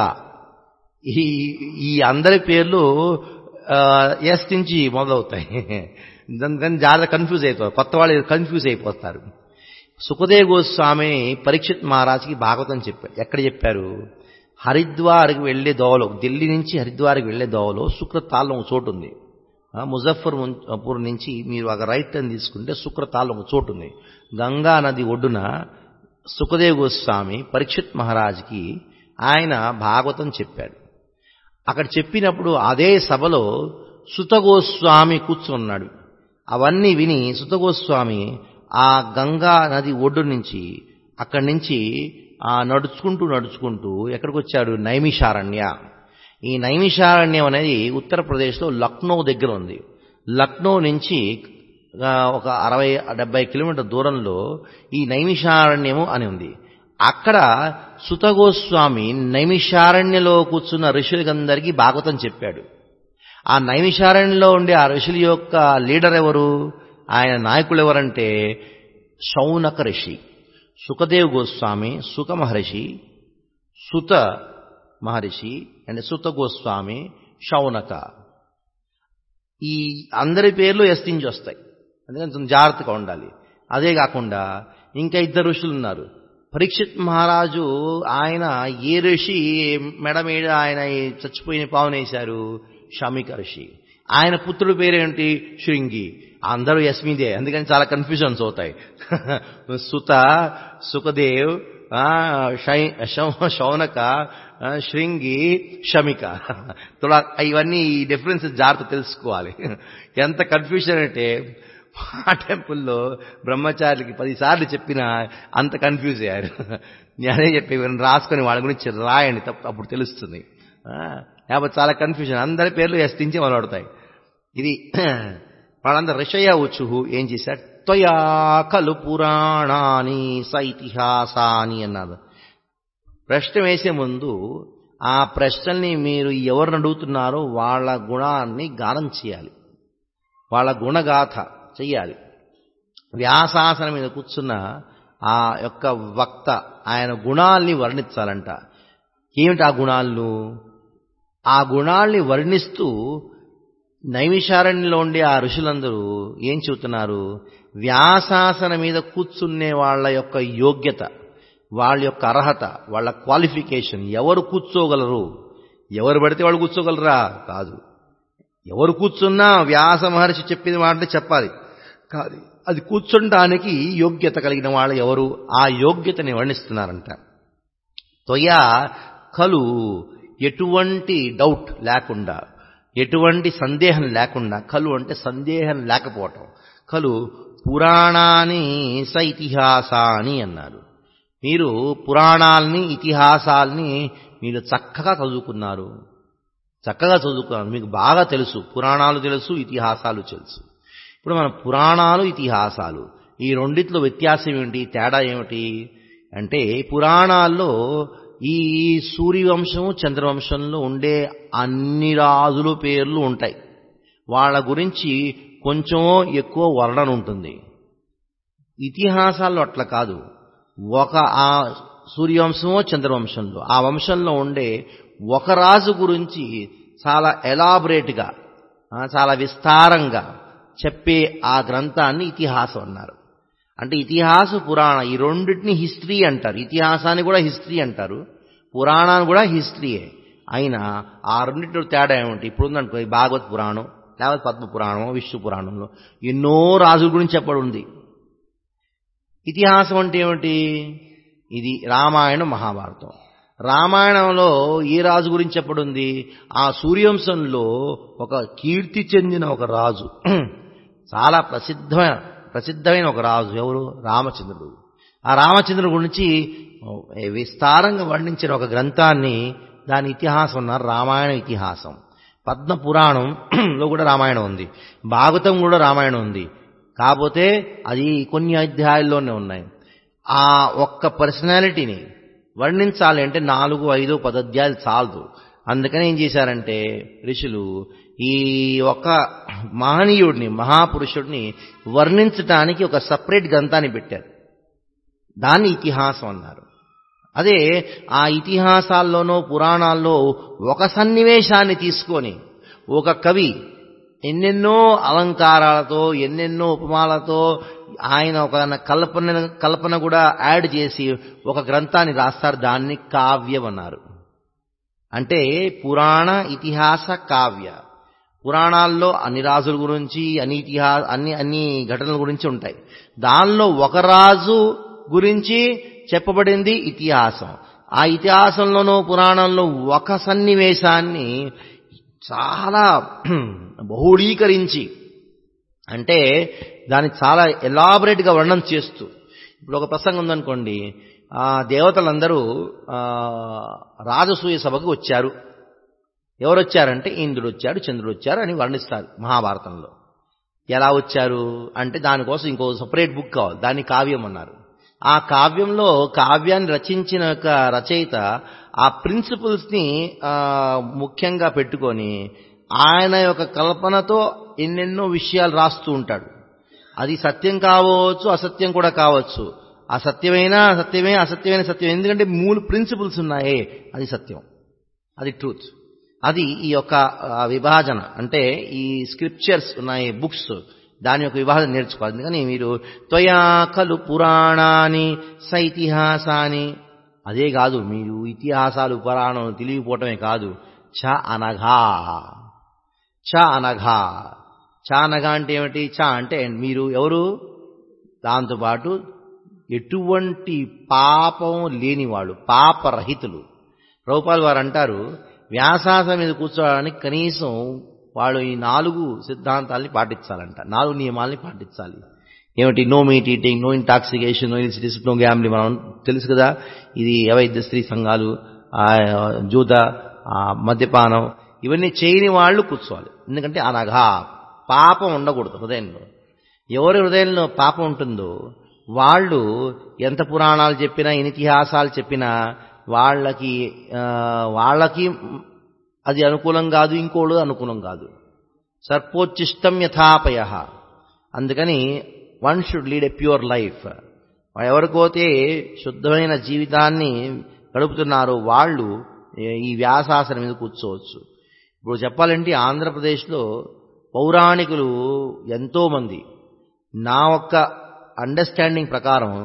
ఈ అందరి పేర్లు ఎస్ నుంచి మొదలవుతాయి. దానికని జాగ్రత్త కన్ఫ్యూజ్ అయిపోతారు, కొత్త వాళ్ళు కన్ఫ్యూజ్ అయిపోతారు. సుఖదేవ్ గోస్వామి పరీక్షిత్ మహారాజ్కి భాగవతం చెప్పారు. ఎక్కడ చెప్పారు? హరిద్వార్కి వెళ్లే దోవలో, ఢిల్లీ నుంచి హరిద్వార్కి వెళ్లే దోవలో సుక్రతాల్లో ఒక చోటు ఉంది. ముజఫర్పూర్ నుంచి మీరు ఒక రైట్ టర్న్ తీసుకుంటే సుక్రతాల్లో ఒక చోటు ఉంది. గంగా నది ఒడ్డున సుఖదేవ్ గోస్వామి పరీక్షిత్ మహారాజ్కి ఆయన భాగవతం చెప్పాడు. అక్కడ చెప్పినప్పుడు అదే సభలో సుత గోస్వామి కూర్చున్నాడు. అవన్నీ విని సుత గోస్వామి ఆ గంగా నది ఒడ్డు నుంచి, అక్కడి నుంచి నడుచుకుంటూ ఎక్కడికి వచ్చాడు? నైమిషారణ్య. ఈ నైమిషారణ్యం అనేది ఉత్తరప్రదేశ్లో లక్నో దగ్గర ఉంది. లక్నో నుంచి ఒక 60-70 కిలోమీటర్ దూరంలో ఈ నైమిషారణ్యము అని ఉంది. అక్కడ సుత గోస్వామి నైమిషారణ్యలో కూర్చున్న ఋషులందరికీ భాగవతం చెప్పాడు. ఆ నైమిషారణ్యంలో ఉండే ఆ ఋషుల యొక్క లీడర్ ఎవరు? ఆయన నాయకులు ఎవరంటే శౌనక ఋషి. సుఖదేవ్ గోస్వామి, సుఖ మహర్షి, సుత మహర్షి అండ్ సుత గోస్వామి, శౌనక. ఈ అందరి పేర్లు ఎస్ నుంచి వస్తాయి, అందుకని కొంచెం జాగ్రత్తగా ఉండాలి. అదే కాకుండా ఇంకా 2 ఋషులు ఉన్నారు. పరీక్షిత్ మహారాజు ఆయన ఏ ఋషి మెడ మీద ఆయన చచ్చిపోయిన పావునేశారు? శమిక ఋషి. ఆయన పుత్రుడి పేరేంటి? శృంగి. అందరూ యస్మిదే, అందుకని చాలా కన్ఫ్యూజన్స్ అవుతాయి. సుత, సుఖదేవ్, శౌనక, శృంగి, శమిక. ఇవన్నీ ఈ డిఫరెన్సెస్ జాగ్రత్త తెలుసుకోవాలి. ఎంత కన్ఫ్యూజన్ అంటే ఆ టెంపుల్లో బ్రహ్మచారికి 10 సార్లు చెప్పినా అంత కన్ఫ్యూజ్ అయ్యారు. నేనే చెప్పి రాసుకొని వాళ్ళ గురించి రాయండి, అప్పుడు తెలుస్తుంది. లేకపోతే చాలా కన్ఫ్యూజన్, అందరి పేర్లు ఎస్తించి మొదలవుతాయి. ఇది వాళ్ళందరూ ఋషయ ఉచుహు ఏం చేశారు? త్వయా ఖలు పురాణాని స ఇతిహాసాని అన్నారు. ప్రశ్న వేసే ముందు ఆ ప్రశ్నల్ని మీరు ఎవరిని అడుగుతున్నారో వాళ్ళ గుణాన్ని గానం చేయాలి, వాళ్ళ గుణగాథ చెయ్యాలి. వ్యాసాసనం మీద కూర్చున్న ఆ యొక్క వక్త ఆయన గుణాల్ని వర్ణించాలంట. ఏమిటి ఆ గుణాలు? ఆ గుణాల్ని వర్ణిస్తూ నైమిషారణ్యంలో ఉండే ఆ ఋషులందరూ ఏం చెబుతున్నారు? వ్యాసాసన మీద కూర్చునే వాళ్ళ యొక్క యోగ్యత, వాళ్ళ యొక్క అర్హత, వాళ్ళ క్వాలిఫికేషన్. ఎవరు కూర్చోగలరు? ఎవరు పడితే వాళ్ళు కూర్చోగలరా? కాదు. ఎవరు కూర్చున్నా వ్యాస మహర్షి చెప్పిన మాటలు చెప్పాలి. కాదు, అది కూర్చుంటానికి యోగ్యత కలిగిన వాళ్ళు ఎవరు? ఆ యోగ్యతని వర్ణిస్తున్నారంట. త్వయా ఖలు, ఎటువంటి డౌట్ లేకుండా, ఎటువంటి సందేహం లేకుండా. ఖలు అంటే సందేహం లేకపోవటం. ఖలు పురాణాన్ని స ఇతిహాసాని అన్నారు. మీరు పురాణాలని, ఇతిహాసాలని మీరు చక్కగా చదువుకున్నారు. మీకు బాగా తెలుసు. పురాణాలు తెలుసు, ఇతిహాసాలు తెలుసు. ఇప్పుడు మన పురాణాలు, ఇతిహాసాలు ఈ రెండిట్లో వ్యత్యాసం ఏమిటి? తేడా ఏమిటి అంటే, పురాణాల్లో ఈ సూర్యవంశం, చంద్రవంశంలో ఉండే అన్ని రాజుల పేర్లు ఉంటాయి. వాళ్ళ గురించి కొంచెం ఎక్కువ వర్ణన ఉంటుంది. ఇతిహాసాల్లో అట్లా కాదు. ఆ సూర్యవంశమో చంద్రవంశంలో ఆ వంశంలో ఉండే ఒక రాజు గురించి చాలా ఎలాబరేట్గా, చాలా విస్తారంగా చెప్పే ఆ గ్రంథాన్ని ఇతిహాసం అన్నారు. అంటే ఇతిహాస, పురాణ ఈ రెండింటిని హిస్టరీ అంటారు. ఇతిహాసాన్ని కూడా హిస్టరీ అంటారు, పురాణాన్ని కూడా హిస్టరీయే. అయినా ఆ రెండింటిలో తేడా ఏమిటి? ఇప్పుడు ఉందనుకో, భాగవత్ పురాణం, లేకపోతే పద్మ పురాణం, విష్ణు పురాణంలో ఎన్నో రాజుల గురించి చెప్పడం ఉంది. ఇతిహాసం అంటే ఏమిటి? ఇది రామాయణం, మహాభారతం. రామాయణంలో ఏ రాజు గురించి చెప్పడుంది? ఆ సూర్యవంశంలో ఒక కీర్తి చెందిన ఒక రాజు, చాలా ప్రసిద్ధమైన ఒక రాజు. ఎవరు? రామచంద్రుడు. ఆ రామచంద్రుడి గురించి విస్తారంగా వర్ణించిన ఒక గ్రంథాన్ని, దాని ఇతిహాసం అన్నారు, రామాయణ ఇతిహాసం. పద్మ పురాణంలో కూడా రామాయణం ఉంది, భాగవతం కూడా రామాయణం ఉంది. కాకపోతే అది కొన్ని అధ్యాయాల్లోనే ఉన్నాయి. ఆ ఒక్క పర్సనాలిటీని వర్ణించాలి అంటే 4, 5, 10 అధ్యాయాలు చాలదు. అందుకని ఏం చేశారంటే ఋషులు ఈ ఒక మహనీయుడిని, మహాపురుషుడిని వర్ణించటానికి ఒక సపరేట్ గ్రంథాన్ని పెట్టారు. దాన్ని ఇతిహాసం అన్నారు. అదే ఆ ఇతిహాసాల్లోనో పురాణాల్లో ఒక సన్నివేశాన్ని తీసుకొని ఒక కవి ఎన్నెన్నో అలంకారాలతో, ఎన్నెన్నో ఉపమాలతో ఆయన ఒక కల్పన కూడా యాడ్ చేసి ఒక గ్రంథాన్ని రాస్తారు. దాన్ని కావ్యం అన్నారు. అంటే పురాణ, ఇతిహాస, కావ్య. పురాణాల్లో అన్ని రాజుల గురించి, అన్ని ఘటనల గురించి ఉంటాయి. దానిలో ఒక రాజు గురించి చెప్పబడింది ఇతిహాసం. ఆ ఇతిహాసంలోనో పురాణంలో ఒక సన్నివేశాన్ని చాలా బహుళీకరించి, అంటే దాన్ని చాలా ఎలాబరేట్గా వర్ణన చేస్తూ. ఇప్పుడు ఒక ప్రసంగం ఉందనుకోండి, ఆ దేవతలందరూ రాజసూయ సభకు వచ్చారు. ఎవరు వచ్చారంటే ఇంద్రుడు వచ్చాడు, చంద్రుడు వచ్చారు అని వర్ణిస్తారు మహాభారతంలో. ఎలా వచ్చారు అంటే దానికోసం ఇంకో సపరేట్ బుక్ కావాలి, దాన్ని కావ్యం అన్నారు. ఆ కావ్యంలో కావ్యాన్ని రచించిన ఒక రచయిత ఆ ప్రిన్సిపల్స్ని ముఖ్యంగా పెట్టుకొని ఆయన యొక్క కల్పనతో ఎన్నెన్నో విషయాలు రాస్తూ ఉంటాడు. అది సత్యం కావచ్చు, అసత్యం కూడా కావచ్చు. అసత్యమైన సత్యమే, అసత్యమైన సత్యం. ఎందుకంటే మూడు ప్రిన్సిపల్స్ ఉన్నాయే, అది సత్యం, అది ట్రూత్. అది ఈ యొక్క విభాజన. అంటే ఈ స్క్రిప్చర్స్ ఉన్నాయి, బుక్స్, దాని యొక్క విభాగం నేర్చుకోవాలి. అందుకని మీరు త్వయా ఖలు పురాణాని సైతిహాసాని, అదే కాదు మీరు ఇతిహాసాలు పురాణాలు తెలియకపోవటమే కాదు, చ అనఘా. చ అనఘా, చ అనఘా అంటే ఏమిటి? చ అంటే మీరు ఎవరు? దాంతోపాటు ఎటువంటి పాపం లేనివాళ్ళు, పాపరహితులు. ప్రభుపాల్ వారు అంటారు, వ్యాసాసనం మీద కూర్చోవడానికి కనీసం వాళ్ళు ఈ 4 సిద్ధాంతాలని పాటించాలంట, 4 నియమాలని పాటించాలి. ఏమిటి? No meat eating, no intoxication, no illicit sex, no gambling. మనం తెలుసు కదా, ఇది అవైద్య స్త్రీ సంఘాలు, జూద, మద్యపానం, ఇవన్నీ చేయని వాళ్ళు కూర్చోవాలి. ఎందుకంటే అనగా పాపం ఉండకూడదు హృదయంలో. ఎవరి హృదయంలో పాపం ఉంటుందో వాళ్ళు ఎంత పురాణాలు చెప్పినా, ఎన్ని ఇతిహాసాలు చెప్పినా వాళ్ళకి అది అనుకూలం కాదు, ఇంకోళ్ళు అనుకూలం కాదు. సర్పోచ్చిష్టం యథాపయ. అందుకని one should lead a pure life. ఎవరికైతే శుద్ధమైన జీవితాన్ని గడుపుతున్నారో వాళ్ళు ఈ వ్యాసాసనం మీద కూర్చోవచ్చు. ఇప్పుడు చెప్పాలంటే ఆంధ్రప్రదేశ్లో పౌరాణికులు ఎంతోమంది. నా ఒక్క అండర్స్టాండింగ్ ప్రకారం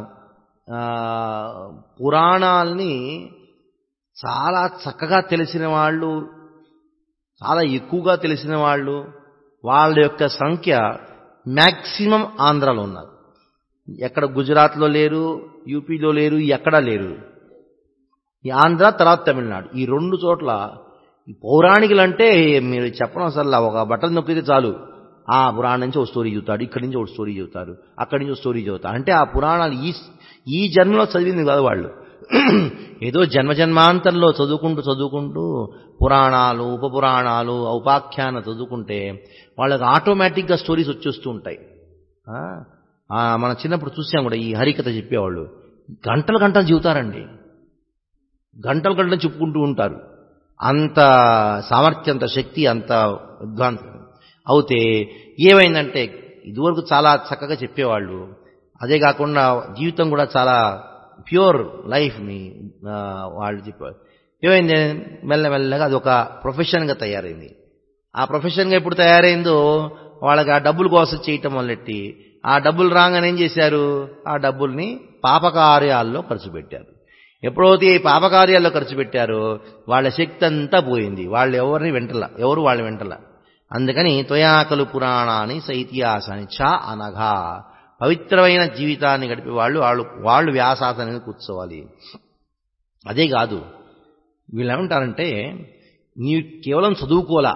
పురాణాల్ని చాలా చక్కగా తెలిసిన వాళ్ళు, చాలా ఎక్కువగా తెలిసిన వాళ్ళు, వాళ్ళ యొక్క సంఖ్య మ్యాక్సిమం ఆంధ్రాలో ఉన్నారు. ఎక్కడ గుజరాత్లో లేరు, యూపీలో లేరు, ఎక్కడా లేరు. ఈ ఆంధ్ర తర్వాత తమిళనాడు, ఈ 2 చోట్ల ఈ పౌరాణికులు అంటే మీరు చెప్పడం అసలు ఒక బట్టలు నొక్కితే చాలు, ఆ పురాణం నుంచి ఒక స్టోరీ చెబుతాడు, ఇక్కడి నుంచి ఒక స్టోరీ చెబుతారు, అక్కడి నుంచి ఒక స్టోరీ చెబుతారు. అంటే ఆ పురాణాలు ఈ జన్మలో చదివింది కాదు వాళ్ళు, ఏదో జన్మజన్మాంతరంలో చదువుకుంటూ పురాణాలు, ఉపపురాణాలు, ఉపాఖ్యాన చదువుకుంటే వాళ్ళకి ఆటోమేటిక్గా స్టోరీస్ వచ్చేస్తూ ఉంటాయి. మన చిన్నప్పుడు చూసాం కూడా, ఈ హరికథ చెప్పేవాళ్ళు గంటలు చెబుతారండి, గంటలు చెప్పుకుంటూ ఉంటారు. అంత సామర్థ్యం, అంత శక్తి, అంత విద్వాంసం. అయితే ఏమైందంటే ఇదివరకు చాలా చక్కగా చెప్పేవాళ్ళు, అదే కాకుండా జీవితం కూడా చాలా ప్యూర్ లైఫ్ని వాళ్ళు చెప్పారు. ఏమైంది? మెల్లమెల్లగా అది ఒక ప్రొఫెషన్గా తయారైంది. ఆ ప్రొఫెషన్గా ఎప్పుడు తయారైందో వాళ్ళకి ఆ డబ్బుల కోసం చేయటం మొదలెట్టి, ఆ డబ్బులు రాగానే ఏం చేశారు? ఆ డబ్బుల్ని పాపకార్యాల్లో ఖర్చు పెట్టారు. ఎప్పుడైతే ఈ పాపకార్యాల్లో ఖర్చు పెట్టారో వాళ్ళ శక్తి అంతా పోయింది. వాళ్ళు ఎవరు వాళ్ళని వెంటల. అందుకని త్వయాకలు పురాణాన్ని సైతిహాసాన్ని చ అనఘా, పవిత్రమైన జీవితాన్ని గడిపే వాళ్ళు వ్యాసాసనాన్ని కూర్చోవాలి. అదే కాదు, వీళ్ళు ఏమంటారంటే నీవు కేవలం చదువుకోలా,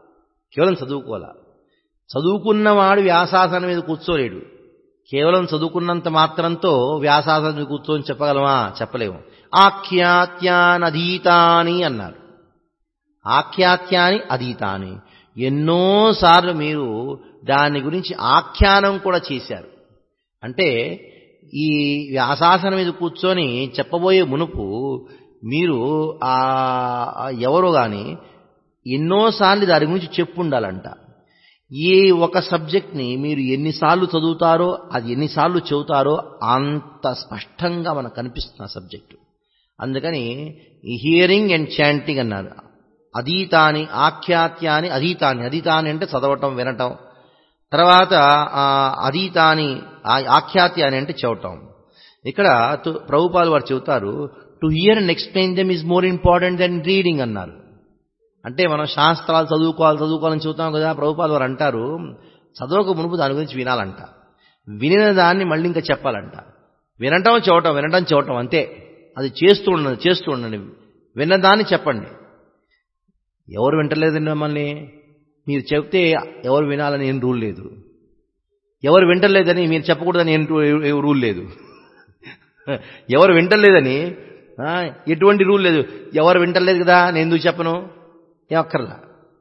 చదువుకున్నవాడు వ్యాసాసనం మీద కూర్చోలేడు. కేవలం చదువుకున్నంత మాత్రంతో వ్యాసాసనం మీద కూర్చొని చెప్పగలమా? చెప్పలేము. ఆఖ్యాత్యానధీతాని అన్నారు. ఆఖ్యాత్యాని అధీతాని, ఎన్నోసార్లు మీరు దాని గురించి ఆఖ్యానం కూడా చేశారు. అంటే ఈ వ్యాసాసనం మీద కూర్చొని చెప్పబోయే మునుపు మీరు ఎవరో కానీ ఎన్నోసార్లు దాని గురించి చెప్పుండాలంట. ఈ ఒక సబ్జెక్ట్ని మీరు ఎన్నిసార్లు చదువుతారో, అది ఎన్నిసార్లు చెబుతారో అంత స్పష్టంగా మనకు కనిపిస్తుంది ఆ సబ్జెక్టు. అందుకని ఈ హియరింగ్ అండ్ చాంటింగ్ అన్నారు. అధీతాని ఆఖ్యాత్యాని అధీతాని, అధీతాని అంటే చదవటం, వినటం. తర్వాత అధీతాని ఆఖ్యాత్యాని అంటే చెప్పటం. ఇక్కడ ప్రభుపాల్ వారు చెబుతారు, to hear and explain them is more important then reading అన్నారు. అంటే మనం శాస్త్రాలు చదువుకోవాలని చెబుతాం కదా. ప్రభుపాల్ వారు అంటారు, చదవక మునుపు దాని గురించి వినాలంట, వినిన దాన్ని మళ్ళీ ఇంకా చెప్పాలంట. వినటం చెప్పటం అంతే. అది చేస్తూ ఉండండి, విన్నదాన్ని చెప్పండి. ఎవరు వింటలేదండి మమ్మల్ని, మీరు చెప్తే ఎవరు వినాలని ఏం రూల్ లేదు, ఎవరు వింటలేదని మీరు చెప్పకూడదని ఏం రూల్ లేదు, ఎవరు వింటలేదని ఎటువంటి రూల్ లేదు. ఎవరు వింటలేదు కదా నేను ఎందుకు చెప్పను, ఏమక్కర్లా.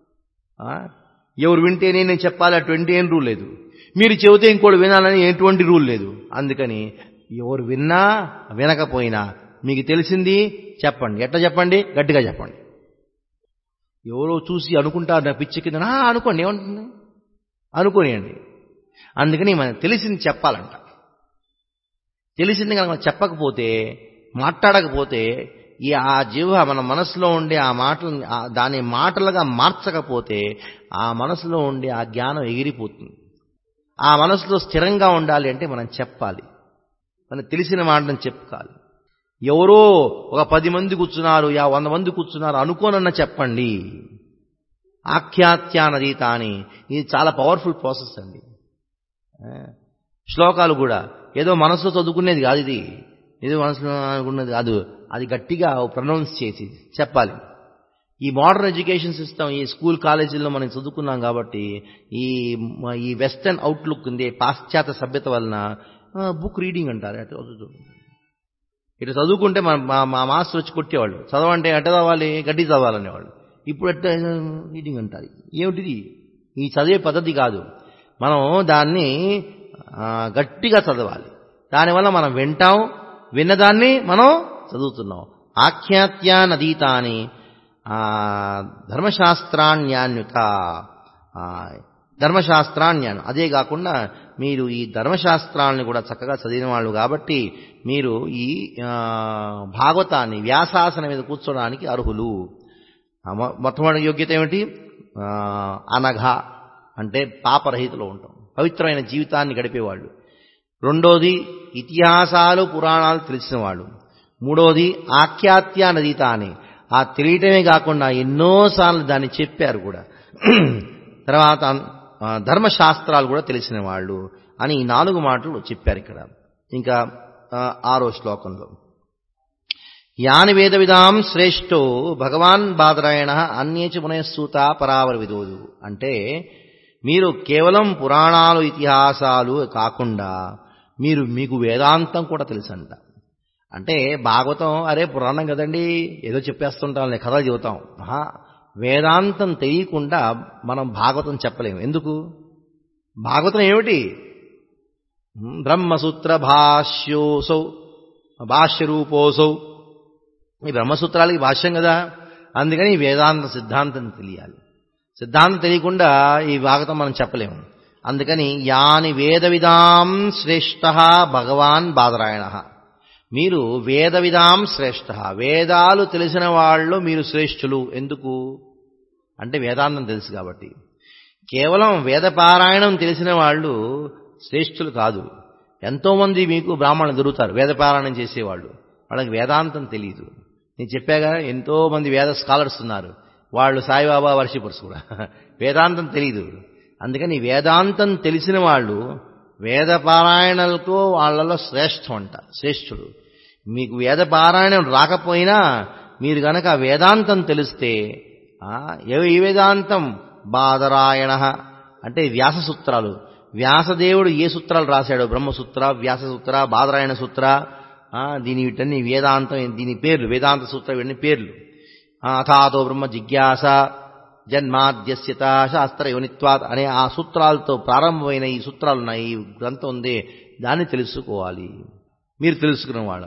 ఎవరు వింటేనే నేను చెప్పాలి అటువంటి ఏం రూల్ లేదు. మీరు చెబితే ఇంకోటి వినాలని ఎటువంటి రూల్ లేదు. అందుకని ఎవరు విన్నా వినకపోయినా మీకు తెలిసింది చెప్పండి. ఎట్లా చెప్పండి? గట్టిగా చెప్పండి. ఎవరో చూసి అనుకుంటారు నా పిచ్చి కింద, అనుకోండి, ఏమంటుంది, అనుకోనియండి. అందుకని మనకు తెలిసింది చెప్పాలంట. తెలిసింది కనుక చెప్పకపోతే, మాట్లాడకపోతే, ఆ జీవ మన మనసులో ఉండే ఆ మాటలు దాని మాటలుగా మార్చకపోతే ఆ మనసులో ఉండే ఆ జ్ఞానం ఎగిరిపోతుంది. ఆ మనసులో స్థిరంగా ఉండాలి అంటే మనం చెప్పాలి, మనకు తెలిసిన మాటను చెప్పుకోవాలి. ఎవరో ఒక 10 మంది కూర్చున్నారు, 100 మంది కూర్చున్నారు అనుకోనన్నా చెప్పండి. ఆఖ్యాత్యానదీతాని, ఇది చాలా పవర్ఫుల్ ప్రాసెస్ అండి. శ్లోకాలు కూడా ఏదో మనసులో చదువుకునేది కాదు, ఇది ఏదో మనసులో అనుకున్నది కాదు, అది గట్టిగా ప్రొనౌన్స్ చేసి చెప్పాలి. ఈ మోడర్న్ ఎడ్యుకేషన్ సిస్టమ్, ఈ స్కూల్ కాలేజీల్లో మనం చదువుకున్నాం కాబట్టి ఈ వెస్టర్న్ అవుట్లుక్ ఉంది, పాశ్చాత్య సభ్యత వలన బుక్ రీడింగ్ అంటారు. ఇటు చదువుకుంటే మా మాస్టర్ వచ్చి కొట్టేవాళ్ళు, చదవంటే ఎట్ట చదవాలి, గడ్డి చదవాలనేవాళ్ళు. ఇప్పుడు ఎట్ట రీడింగ్ అంటారు. ఏమిటిది? ఈ చదివే పద్ధతి కాదు. మనం దాన్ని గట్టిగా చదవాలి. దానివల్ల మనం వింటాం, విన్నదాన్ని మనం చదువుతున్నాం. ఆఖ్యాత్యానదీతాని ధర్మశాస్త్రాణ్యాన్యుత, ధర్మశాస్త్రాన్యాను. అదే కాకుండా మీరు ఈ ధర్మశాస్త్రాలను కూడా చక్కగా చదివిన వాళ్ళు కాబట్టి మీరు ఈ భాగవతాన్ని వ్యాసాసనం మీద కూర్చోడానికి అర్హులు. మొట్టమొదటి యోగ్యత ఏమిటి? అనఘ అంటే పాపరహితలో ఉంటాం, పవిత్రమైన జీవితాన్ని గడిపేవాళ్ళు. రెండోది ఇతిహాసాలు పురాణాలు తెలిసిన వాళ్ళు. మూడోది ఆఖ్యాత్యానదీత అని, ఆ తెలియటమే కాకుండా ఎన్నోసార్లు దాన్ని చెప్పారు కూడా. తర్వాత ధర్మశాస్త్రాలు కూడా తెలిసిన వాళ్ళు అని ఈ 4 మాటలు చెప్పారు ఇక్కడ. ఇంకా 6వ శ్లోకంలో యాని వేద విదాం శ్రేష్టో భగవాన్ బాదరాయణ అన్యేచ మునయస్సూత పరావర విదోదు అంటే, మీరు కేవలం పురాణాలు ఇతిహాసాలు కాకుండా మీకు వేదాంతం కూడా తెలుసంట. అంటే భాగవతం అరే పురాణం కదండి ఏదో చెప్పేస్తుంటాం, కథలు చెబుతాం. వేదాంతం తెలియకుండా మనం భాగవతం చెప్పలేము. ఎందుకు? భాగవతం ఏమిటి? బ్రహ్మసూత్ర భాష్యరూపోసౌ, ఈ బ్రహ్మసూత్రాలకి భాష్యం కదా. అందుకని వేదాంత సిద్ధాంతం తెలియాలి. సిద్ధాంతం తెలియకుండా ఈ భాగవతం మనం చెప్పలేము. అందుకని యాని వేద విదాం శ్రేష్ఠ భగవాన్ బాదరాయణ, మీరు వేద విదాం శ్రేష్ఠ, వేదాలు తెలిసిన వాళ్ళు మీరు శ్రేష్ఠులు. ఎందుకు అంటే వేదాంతం తెలుసు కాబట్టి. కేవలం వేదపారాయణం తెలిసిన వాళ్ళు శ్రేష్ఠులు కాదు. ఎంతోమంది మీకు బ్రాహ్మణులు దొరుకుతారు వేదపారాయణం చేసేవాళ్ళు, వాళ్ళకి వేదాంతం తెలియదు. నేను చెప్పాగా ఎంతోమంది వేద స్కాలర్స్ ఉన్నారు, వాళ్ళు సాయిబాబా వర్షిపర్స్ కూడా, వేదాంతం తెలియదు. అందుకని వేదాంతం తెలిసిన వాళ్ళు వేదపారాయణలతో వాళ్ళలో శ్రేష్ఠుడు. మీకు వేదపారాయణం రాకపోయినా మీరు గనక వేదాంతం తెలిస్తే, ఏ వేదాంతం? బాదరాయణ అంటే వ్యాస సూత్రాలు. వ్యాసదేవుడు ఏ సూత్రాలు రాశాడో, బ్రహ్మసూత్ర, వ్యాససూత్ర, బాదరాయణ సూత్ర, వీటన్ని వేదాంతం, దీని పేర్లు వేదాంత సూత్ర, ఇవన్నీ పేర్లు. అథాతో బ్రహ్మ జిజ్ఞాస జన్మాద్యస్యత శాస్త్ర యోనిత్వాత్ అనే ఆ సూత్రాలతో ప్రారంభమైన ఈ సూత్రాలున్నాయి, ఈ గ్రంథం ఉంది, దాన్ని తెలుసుకోవాలి. మీరు తెలుసుకున్నవాడు.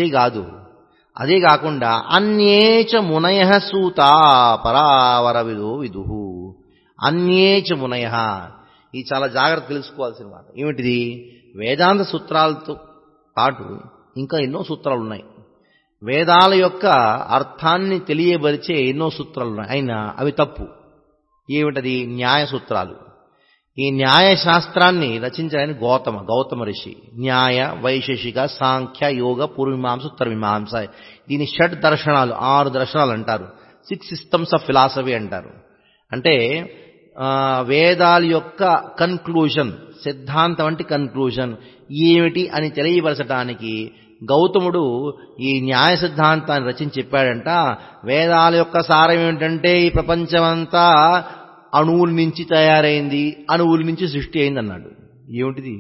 అదే కాకుండా అన్యేచ మునయ సూత పరావర విదుహు, అన్యేచ మునయ, ఇది చాలా జాగ్రత్త తెలుసుకోవాల్సిన మాట. ఏమిటిది? వేదాంత సూత్రాలతో పాటు ఇంకా ఎన్నో సూత్రాలు ఉన్నాయి. వేదాల యొక్క అర్థాన్ని తెలియబరిచే ఎన్నో సూత్రాలు ఉన్నాయి, అయినా అవి తప్పు. ఏమిటది? న్యాయ సూత్రాలు. ఈ న్యాయశాస్త్రాన్ని రచించడానికి గౌతమ ఋషి. న్యాయ, వైశేషిక, సాంఖ్య, యోగ, పూర్వమీమాంస, ఉత్తరమీమాంస, దీని 6 దర్శనాలు, 6 దర్శనాలు అంటారు. 6 సిస్టమ్స్ ఆఫ్ ఫిలాసఫీ అంటారు. అంటే వేదాల యొక్క కన్క్లూజన్, సిద్ధాంతం అంటే కన్క్లూజన్ ఏమిటి అని తెలియపరచడానికి గౌతముడు ఈ న్యాయ సిద్ధాంతాన్ని రచించి చెప్పాడంట. వేదాల యొక్క సారం ఏమిటంటే, ఈ ప్రపంచమంతా అణువుల నుంచి తయారైంది, అణువుల నుంచి సృష్టి అయింది అన్నాడు. ఏమిటిది?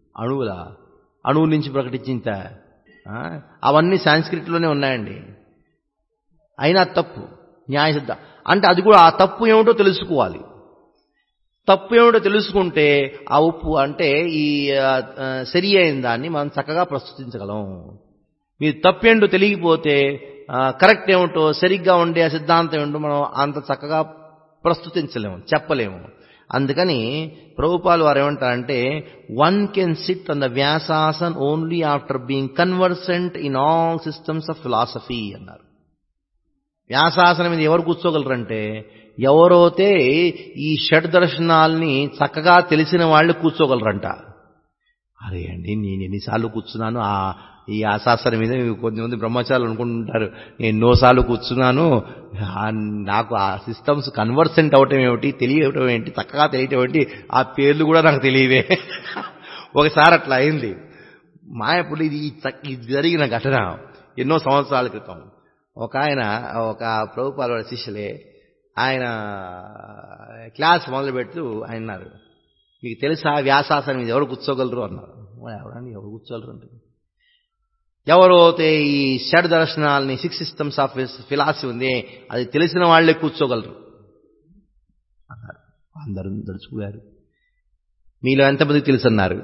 అణువుల నుంచి ప్రకటించింత అవన్నీ సాంస్క్రిట్లోనే ఉన్నాయండి. అయినా తప్పు. న్యాయ సిద్ధాంతం అంటే అది కూడా ఆ తప్పు ఏమిటో తెలుసుకోవాలి. తప్పు ఏమిటో తెలుసుకుంటే ఆ ఉప్పు అంటే ఈ సరి అయిన దాన్ని మనం చక్కగా ప్రస్తుతించగలం. మీరు తప్పేంటో తెలియకపోతే కరెక్ట్ ఏమిటో, సరిగ్గా ఉండే ఆ సిద్ధాంతం ఏమిటో మనం అంత చక్కగా ప్రస్తుతించలేము, చెప్పలేము. అందుకని ప్రభుపాలు వారు ఏమంటారంటే, one can sit on the Vyasasan only after being conversant in all systems of philosophy అన్నారు. వ్యాసాసనం మీద ఎవరు కూర్చోగలరంటే ఎవరైతే ఈ షడ్ దర్శనాల్ని చక్కగా తెలిసిన వాళ్ళు కూర్చోగలరంట. అరే అండి, నేను ఎన్నిసార్లు కూర్చున్నాను ఈ ఆశాసనం మీద. కొంతమంది బ్రహ్మచారులు అనుకుంటుంటారు, నేను ఎన్నోసార్లు కూర్చున్నాను, నాకు ఆ సిస్టమ్స్ కన్వర్సెంట్ అవటం ఏమిటి, తెలియటం ఏంటి, చక్కగా తెలియటం ఏంటి, ఆ పేర్లు కూడా నాకు తెలియవే. ఒకసారి అట్లా అయింది. మాయప్పుడు ఇది జరిగిన ఘటన ఎన్నో సంవత్సరాల క్రితం. ఒక ప్రభుపాద వారి శిష్యులే, ఆయన క్లాస్ మొదలు పెడుతూ ఆయన అన్నారు, మీకు తెలుసా వ్యాసాసనం మీద ఎవరు కూర్చోగలరు అన్నారు. ఎవరండి ఎవరు కూర్చోగలరు అంటే, ఎవరైతే ఈ షడ్ దర్శనాల్ని 6 సిస్టమ్స్ ఆఫ్ ఫిలాసఫీ ఉంది అది తెలిసిన వాళ్లే కూర్చోగలరు అన్నారు. అందరూ దడుచుకున్నారు. మీలో ఎంతమందికి తెలుసు అన్నారు.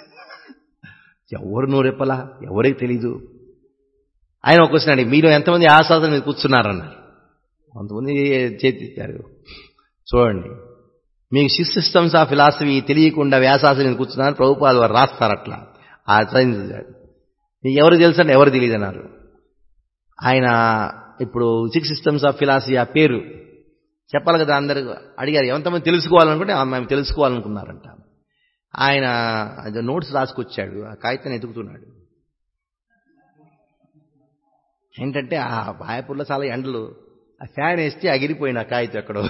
ఎవరు నోరెప్పలా, ఎవరికి తెలీదు. ఆయన ఒక క్వశ్చన్ అడిగి, మీలో ఎంతమంది ఆశాసనం మీద కూర్చున్నారన్నారు. కొంతమంది చేతిస్తారు. చూడండి, మీకు 6 సిస్టమ్స్ ఆఫ్ ఫిలాసఫీ తెలియకుండా వ్యాసాసనం మీద కూర్చున్నారు, ప్రభుపాద వారు రాస్తారు అట్లా. ఆ సైన్స్ మీకు ఎవరు తెలుసు అంటే ఎవరు తెలియదు అన్నారు. ఆయన ఇప్పుడు 6 సిస్టమ్స్ ఆఫ్ ఫిలాసఫీ ఆ పేరు చెప్పాలి కదా, అందరూ అడిగారు ఎంతమంది తెలుసుకోవాలనుకుంటే మేము తెలుసుకోవాలనుకున్నారంట. ఆయన నోట్స్ రాసుకొచ్చాడు, ఆ కాగితాన్ని ఎతుకుతున్నాడు. ఏంటంటే ఆ మాయాపూర్లో చాలా ఎండలు, ఆ ఫ్యాన్ వేస్తే అగిరిపోయిన కాగితం ఎక్కడో.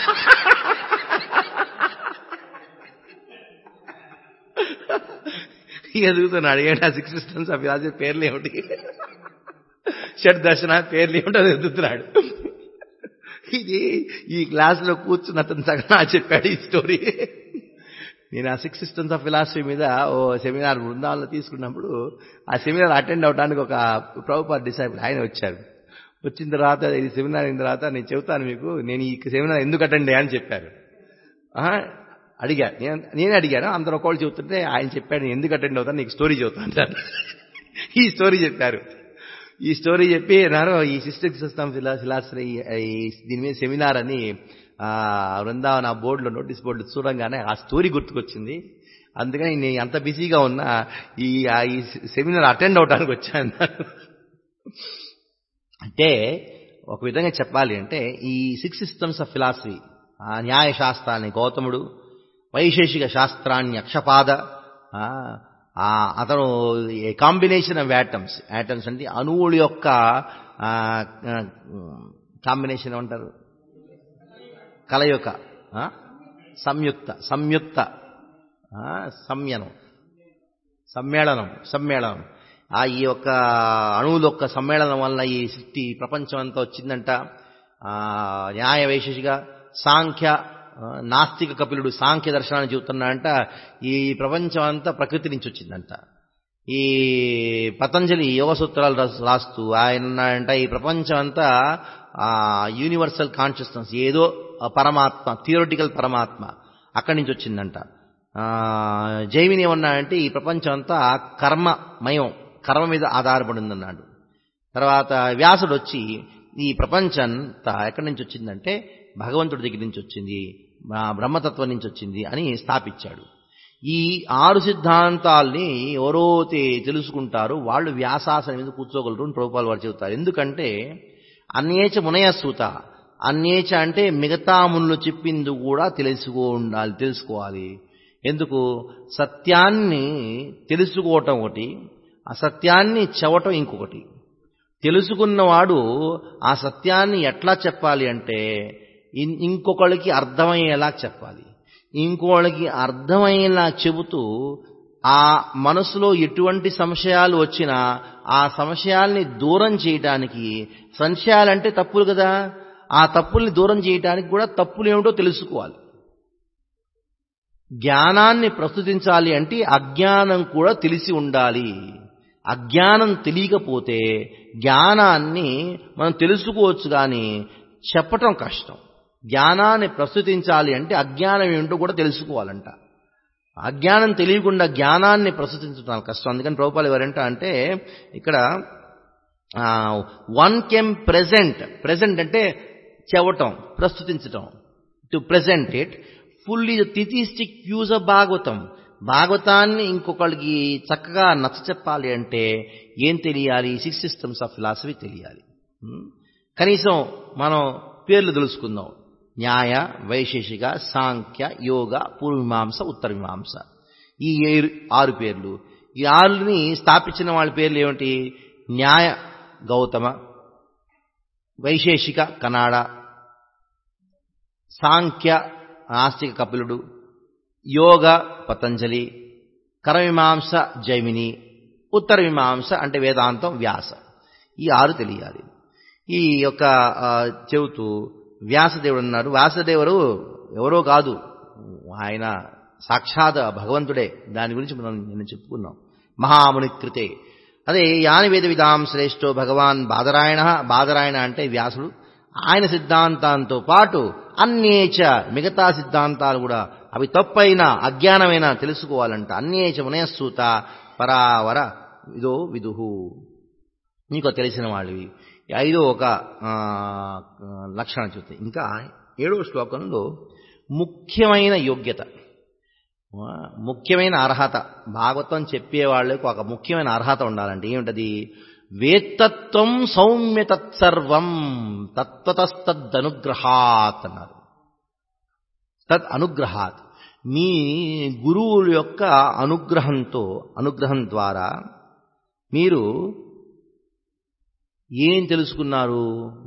ఎదుగుతున్నాడు. ఏంటి ఆ 6 సిస్టమ్స్ ఆఫ్ ఫిలాసఫీ పేర్లు ఏమిటి, షడ్ దర్శన పేర్లు ఏమిటో ఎదుగుతున్నాడు. ఇది ఈ క్లాసులో కూర్చున్న అతను సగం చెప్పాడు ఈ స్టోరీ. నేను ఆ 6 సిస్టమ్స్ ఆఫ్ ఫిలాసఫీ మీద ఓ సెమినార్ బృందావనంలో తీసుకున్నప్పుడు ఆ సెమినార్ అటెండ్ అవడానికి ఒక ప్రభుపాద డిసైపుల్ ఆయన వచ్చారు. వచ్చిన తర్వాత ఈ సెమినార్ అయిన తర్వాత నేను చెబుతాను మీకు, నేను ఈ సెమినార్ ఎందుకు అటెండ్ అయ్యా అని చెప్పారు. అడిగా, నేనే అడిగాను. అందరూ ఒకళ్ళు చెబుతుంటే ఆయన చెప్పాడు, నేను ఎందుకు అటెండ్ అవుతాను, నీకు స్టోరీ చెబుతాను సార్. ఈ స్టోరీ చెప్పారు. ఈ స్టోరీ చెప్పి నాను ఈ 6 సిస్టమ్ ఫిలాసఫీ దీని మీద సెమినార్ అని బృందావన బోర్డులో నోటీస్ బోర్డు చూడంగానే ఆ స్టోరీ గుర్తుకొచ్చింది. అందుకని నేను అంత బిజీగా ఉన్నా ఈ సెమినార్ అటెండ్ అవడానికి వచ్చాను. అంటే ఒక విధంగా చెప్పాలి అంటే ఈ 6 సిస్టమ్స్ ఆఫ్ ఫిలాసఫీ, న్యాయశాస్త్రాన్ని గౌతముడు, వైశేషిక శాస్త్రాన్ని అక్షపాద, అతను ఏ కాంబినేషన్ ఆఫ్ యాటమ్స్ అంటే అణువుల యొక్క కాంబినేషన్ ఏమంటారు, కలయిక, సంయుక్త సమ్మేళనం ఈ యొక్క అణువుల యొక్క సమ్మేళనం వల్ల ఈ సృష్టి ప్రపంచం అంతా వచ్చిందంట. న్యాయ వైశేషిక సాంఖ్య, నాస్తిక కపిలుడు సాంఖ్య దర్శనాన్ని చెబుతున్నాడంట. ఈ ప్రపంచం అంతా ప్రకృతి నుంచి వచ్చిందంట. ఈ పతంజలి యోగ సూత్రాలు రాస్తూ ఆయన ఉన్నాడంట, ఈ ప్రపంచం అంతా యూనివర్సల్ కాన్షియస్నెస్, ఏదో పరమాత్మ, థియరిటికల్ పరమాత్మ అక్కడి నుంచి వచ్చిందంట. జైమిని ఏమన్నాడంటే ఈ ప్రపంచం అంతా కర్మమయం, కర్మ మీద ఆధారపడి ఉందన్నాడు. తర్వాత వ్యాసుడు వచ్చి ఈ ప్రపంచంతా ఎక్కడి నుంచి వచ్చిందంటే భగవంతుడి దగ్గర నుంచి వచ్చింది, బ్రహ్మతత్వం నుంచి వచ్చింది అని స్థాపించాడు. ఈ 6 సిద్ధాంతాల్ని ఎవరైతే తెలుసుకుంటారో వాళ్ళు వ్యాసాసనం మీద కూర్చోగలరు అని ప్రభుపాద వారు చెబుతారు. ఎందుకంటే అన్యేచ మునయ సూత, అన్యేచ అంటే మిగతా మునులు చెప్పింది కూడా తెలుసుకోవాలి. ఎందుకు, సత్యాన్ని తెలుసుకోవటం ఒకటి, అసత్యాన్ని చెవటం ఇంకొకటి. తెలుసుకున్నవాడు ఆ సత్యాన్ని ఎట్లా చెప్పాలి అంటే ఇంకొకళ్ళకి అర్థమయ్యేలా చెప్పాలి. ఇంకోళ్ళకి అర్థమయ్యేలా చెబుతూ ఆ మనసులో ఎటువంటి సంశయాలు వచ్చినా ఆ సంశయాల్ని దూరం చేయటానికి, సంశయాలంటే తప్పులు కదా, ఆ తప్పుల్ని దూరం చేయటానికి కూడా తప్పులు ఏమిటో తెలుసుకోవాలి. జ్ఞానాన్ని ప్రస్తుతించాలి అంటే అజ్ఞానం కూడా తెలిసి ఉండాలి. అజ్ఞానం తెలియకపోతే జ్ఞానాన్ని మనం తెలుసుకోవచ్చు కానీ చెప్పటం కష్టం. జ్ఞానాన్ని ప్రస్తుతించాలి అంటే అజ్ఞానం ఏమిటో కూడా తెలుసుకోవాలంట. అజ్ఞానం తెలియకుండా జ్ఞానాన్ని ప్రస్తుతించడం కష్టం. అందుకని ప్రభుపాద ఎవరంట అంటే ఇక్కడ వన్ కెమ్ ప్రెజెంట్ అంటే చెవటం, ప్రస్తుతించటం, to present it fully the theistic views of భాగవతాన్ని ఇంకొకళ్ళకి చక్కగా నచ్చ చెప్పాలి అంటే ఏం తెలియాలి, 6 సిస్టమ్స్ ఆఫ్ ఫిలాసఫీ తెలియాలి. కనీసం మనం పేర్లు తెలుసుకుందాం. న్యాయ, వైశేషిక, సాంఖ్య, యోగ, పూర్వమీమాంస, ఉత్తర మీమాంస. ఈ 6 పేర్లు. ఈ 6ని స్థాపించిన వాళ్ళ పేర్లు ఏమిటి? న్యాయ గౌతమ, వైశేషిక కనాడ, సాంఖ్య నాస్తిక కపిలుడు, యోగ పతంజలి, కరమీమాంస జైమిని, ఉత్తర మీమాంస అంటే వేదాంతం వ్యాస. ఈ 6 తెలియాలి. ఈ యొక్క చెబుతూ వ్యాసదేవుడు అన్నాడు. వ్యాసదేవుడు ఎవరో కాదు, ఆయన సాక్షాత్ భగవంతుడే. దాని గురించి మనం నిన్న చెప్పుకున్నాం. మహాముని కృతే. అదే యాని వేద విదాం శ్రేష్టో భగవాన్ బాదరాయణ. బాదరాయణ అంటే వ్యాసుడు. ఆయన సిద్ధాంతాంతో పాటు అన్యేచ మిగతా సిద్ధాంతాలు కూడా అవి తప్పైన అజ్ఞానమైన తెలుసుకోవాలంట. అన్యేచ మునయస్సూత పరావర విదో విదుహు. నీకు తెలిసిన వాళ్ళవి. 5వ ఒక లక్షణం చూస్తే ఇంకా 7వ శ్లోకంలో ముఖ్యమైన యోగ్యత, ముఖ్యమైన అర్హత, భాగవతం చెప్పేవాళ్ళకి ఒక ముఖ్యమైన అర్హత ఉండాలంటే ఏమిటది? వేత్తత్వం సౌమ్య తత్సర్వం తత్వతస్తదనుగ్రహాత్ అన్నారు. తద్ అనుగ్రహాత్, మీ గురువుల యొక్క అనుగ్రహం ద్వారా మీరు ఏం తెలుసుకున్నారు?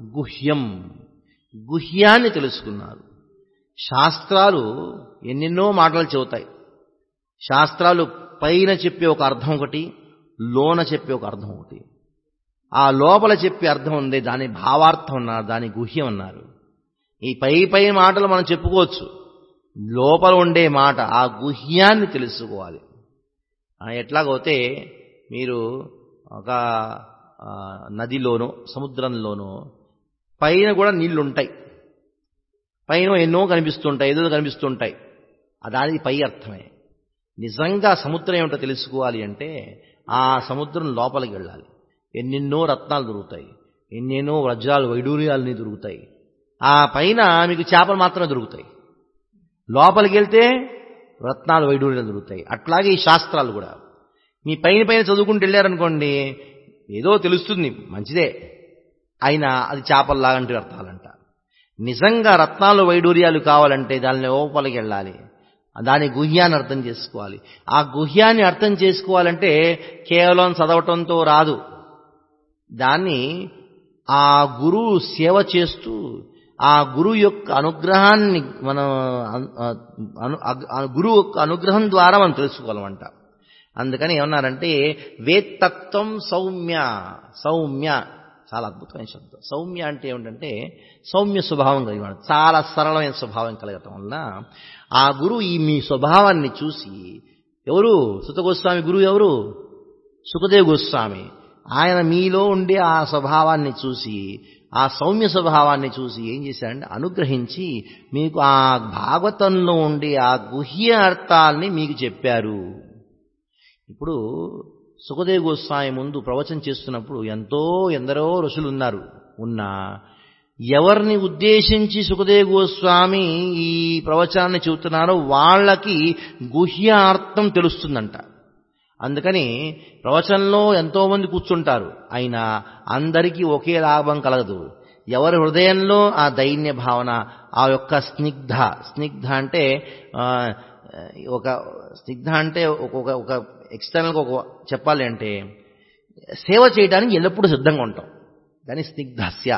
గుహ్యాన్ని తెలుసుకున్నారు. శాస్త్రాలు ఎన్నెన్నో మాటలు చెబుతాయి. శాస్త్రాలు పైన చెప్పే ఒక అర్థం ఒకటి, లోన చెప్పే ఒక అర్థం ఒకటి. ఆ లోపల చెప్పే అర్థం ఉంది, దాని భావార్థం అన్నారు, దాని గుహ్యం అన్నారు. ఈ పై మాటలు మనం చెప్పుకోవచ్చు, లోపల ఉండే మాట ఆ గుహ్యాన్ని తెలుసుకోవాలి. ఎట్లాగైతే మీరు ఒక నదిలోనో సముద్రంలోనో పైన కూడా నీళ్లుంటాయి, పైన ఎన్నో కనిపిస్తుంటాయి, ఏదో కనిపిస్తుంటాయి, దాని పై అర్థమే. నిజంగా సముద్రం ఏమిటో తెలుసుకోవాలి అంటే ఆ సముద్రం లోపలికి వెళ్ళాలి. ఎన్నెన్నో రత్నాలు దొరుకుతాయి, ఎన్నెన్నో వజ్రాలు వైడూర్యాలని దొరుకుతాయి. ఆ పైన మీకు చేపలు మాత్రమే దొరుకుతాయి, లోపలికి వెళ్తే రత్నాలు వైడూర్యాలు దొరుకుతాయి. అట్లాగే ఈ శాస్త్రాలు కూడా మీ పైన చదువుకుంటూ వెళ్ళారనుకోండి, ఏదో తెలుస్తుంది, మంచిదే, అయినా అది చేపల్లాగంటి అర్థాలంట. నిజంగా రత్నాలు వైడూర్యాలు కావాలంటే దాని లోపలికి వెళ్ళాలి, దాని గుహ్యాన్ని అర్థం చేసుకోవాలి. ఆ గుహ్యాన్ని అర్థం చేసుకోవాలంటే కేవలం చదవటంతో రాదు. దాన్ని ఆ గురువు సేవ చేస్తూ ఆ గురువు యొక్క అనుగ్రహాన్ని మనం గురువు యొక్క అనుగ్రహం ద్వారా మనం తెలుసుకోవాలమంట. అందుకని ఏమన్నారంటే వేత్తత్వం సౌమ్య. సౌమ్య చాలా అద్భుతమైన శబ్దం. సౌమ్య అంటే ఏమిటంటే సౌమ్య స్వభావం కలిగిన, చాలా సరళమైన స్వభావం కలగటం వల్ల ఆ గురువు ఈ మీ స్వభావాన్ని చూసి, ఎవరు? సుత గోస్వామి గురువు ఎవరు? సుఖదేవ్ గోస్వామి. ఆయన మీలో ఉండే ఆ స్వభావాన్ని చూసి, ఆ సౌమ్య స్వభావాన్ని చూసి ఏం చేశారంటే అనుగ్రహించి మీకు ఆ భాగవతంలో ఉండే ఆ గుహ్య అర్థాలని మీకు చెప్పారు. ఇప్పుడు సుఖదేవ్ గోస్వామి ముందు ప్రవచనం చేస్తున్నప్పుడు ఎందరో ఋషులు ఉన్నా ఎవరిని ఉద్దేశించి సుఖదేవ్ గోస్వామి ఈ ప్రవచనాన్ని చెబుతున్నారో వాళ్ళకి గుహ్య అర్థం తెలుస్తుందంట. అందుకని ప్రవచనంలో ఎంతో మంది కూర్చుంటారు, అయినా అందరికీ ఒకే లాభం కలగదు. ఎవరి హృదయంలో ఆ దైన్య భావన, ఆ యొక్క స్నిగ్ధ అంటే ఒక ఎక్స్టర్నల్గా చెప్పాలి అంటే సేవ చేయడానికి ఎల్లప్పుడూ సిద్ధంగా ఉంటాం. దాని స్నిగ్ధస్య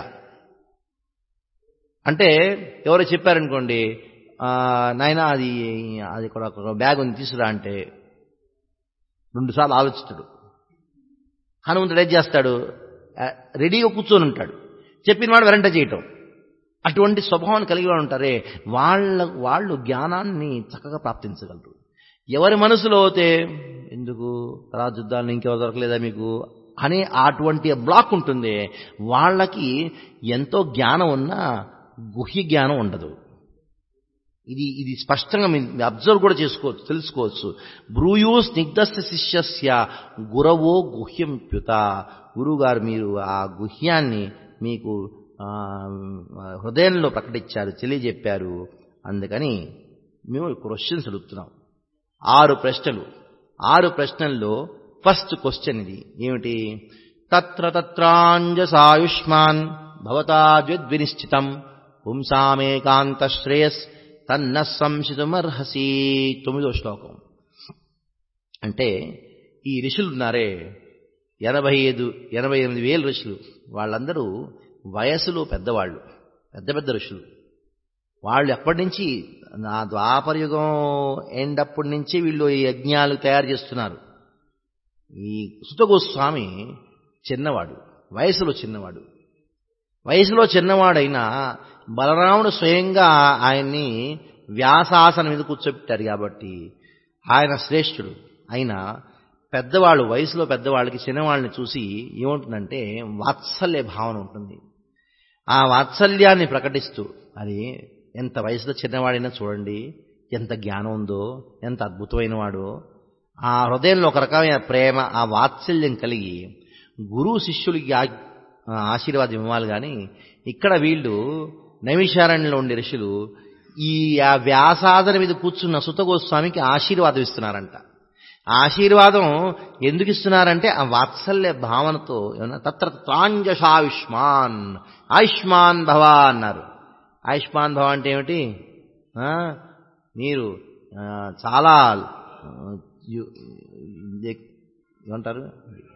అంటే ఎవరో చెప్పారనుకోండి, నాయనా అది కూడా ఒక బ్యాగ్ ఉంది తీసుకురా అంటే 2 సార్లు ఆలోచిస్తాడు. హనుమంతుడు ఏం చేస్తాడు? రెడీగా కూర్చొని ఉంటాడు, చెప్పిన వాడు వెంట చేయటం. అటువంటి స్వభావాన్ని కలిగి ఉంటారే వాళ్ళు జ్ఞానాన్ని చక్కగా ప్రాప్తించగలరు. ఎవరి మనసులో అయితే ఎందుకు తర్వాత యుద్ధాలను ఇంకెవరు దొరకలేదా మీకు అనే అటువంటి బ్లాక్ ఉంటుంది, వాళ్ళకి ఎంతో జ్ఞానం ఉన్నా గుహ్య జ్ఞానం ఉండదు. ఇది స్పష్టంగా మీరు అబ్జర్వ్ కూడా చేసుకోవచ్చు, తెలుసుకోవచ్చు. బ్రూయో స్నిగ్ధస్య శిష్యస్య గురవో గుహ్యం ప్యుత. గురువుగారు మీరు ఆ గుహ్యాన్ని మీకు హృదయంలో ప్రకటించారు, తెలియజెప్పారు. అందుకని మేము క్వశ్చన్స్ అడుగుతున్నాం. 6 ప్రశ్నలు. 6 ప్రశ్నల్లో ఫస్ట్ క్వశ్చన్ ఇది ఏమిటి? తత్ర తత్రాంజసాయుష్మాన్ భవతాద్వినిశ్చితం పుంసామేకాంత శ్రేయస్ తన్న సంశితుమర్హసి. 9వ శ్లోకం. అంటే ఈ ఋషులున్నారే 88,000 ఋషులు, వాళ్ళందరూ వయసులో పెద్దవాళ్ళు, పెద్ద పెద్ద ఋషులు. వాళ్ళు ఎప్పటి నుంచి, నా ద్వాపరయుగం ఎండప్పటి నుంచి వీళ్ళు ఈ యజ్ఞాలు తయారు చేస్తున్నారు. ఈ సుత గోస్వామి చిన్నవాడు, వయసులో చిన్నవాడైనా బలరాముడు స్వయంగా ఆయన్ని వ్యాసాసనం మీద కూర్చోబెట్టారు కాబట్టి ఆయన శ్రేష్ఠుడు. అయినా పెద్దవాళ్ళు, వయసులో పెద్దవాళ్ళకి చిన్నవాళ్ళని చూసి ఏముంటుందంటే వాత్సల్య భావన ఉంటుంది. ఆ వాత్సల్యాన్ని ప్రకటిస్తూ, అది ఎంత వయసులో చిన్నవాడైనా చూడండి ఎంత జ్ఞానం ఉందో, ఎంత అద్భుతమైన వాడో, ఆ హృదయంలో ఒక రకమైన ప్రేమ, ఆ వాత్సల్యం కలిగి గురువు శిష్యులకి ఆశీర్వాదం ఇవ్వాలి. కానీ ఇక్కడ వీళ్ళు నైమిషారణ్యంలో ఉండే ఋషులు ఈ వ్యాసాదన మీద కూర్చున్న సుత గోస్వామికి ఆశీర్వాదం ఇస్తున్నారంట. ఆ ఆశీర్వాదం ఎందుకు ఇస్తున్నారంటే ఆ వాత్సల్య భావనతో. తత్ర త్రాంజసాయుష్మాన్, ఆయుష్మాన్ భవ అన్నారు. ఆయుష్మాన్ భవ అంటే ఏమిటి? మీరు చాలా ఏమంటారు,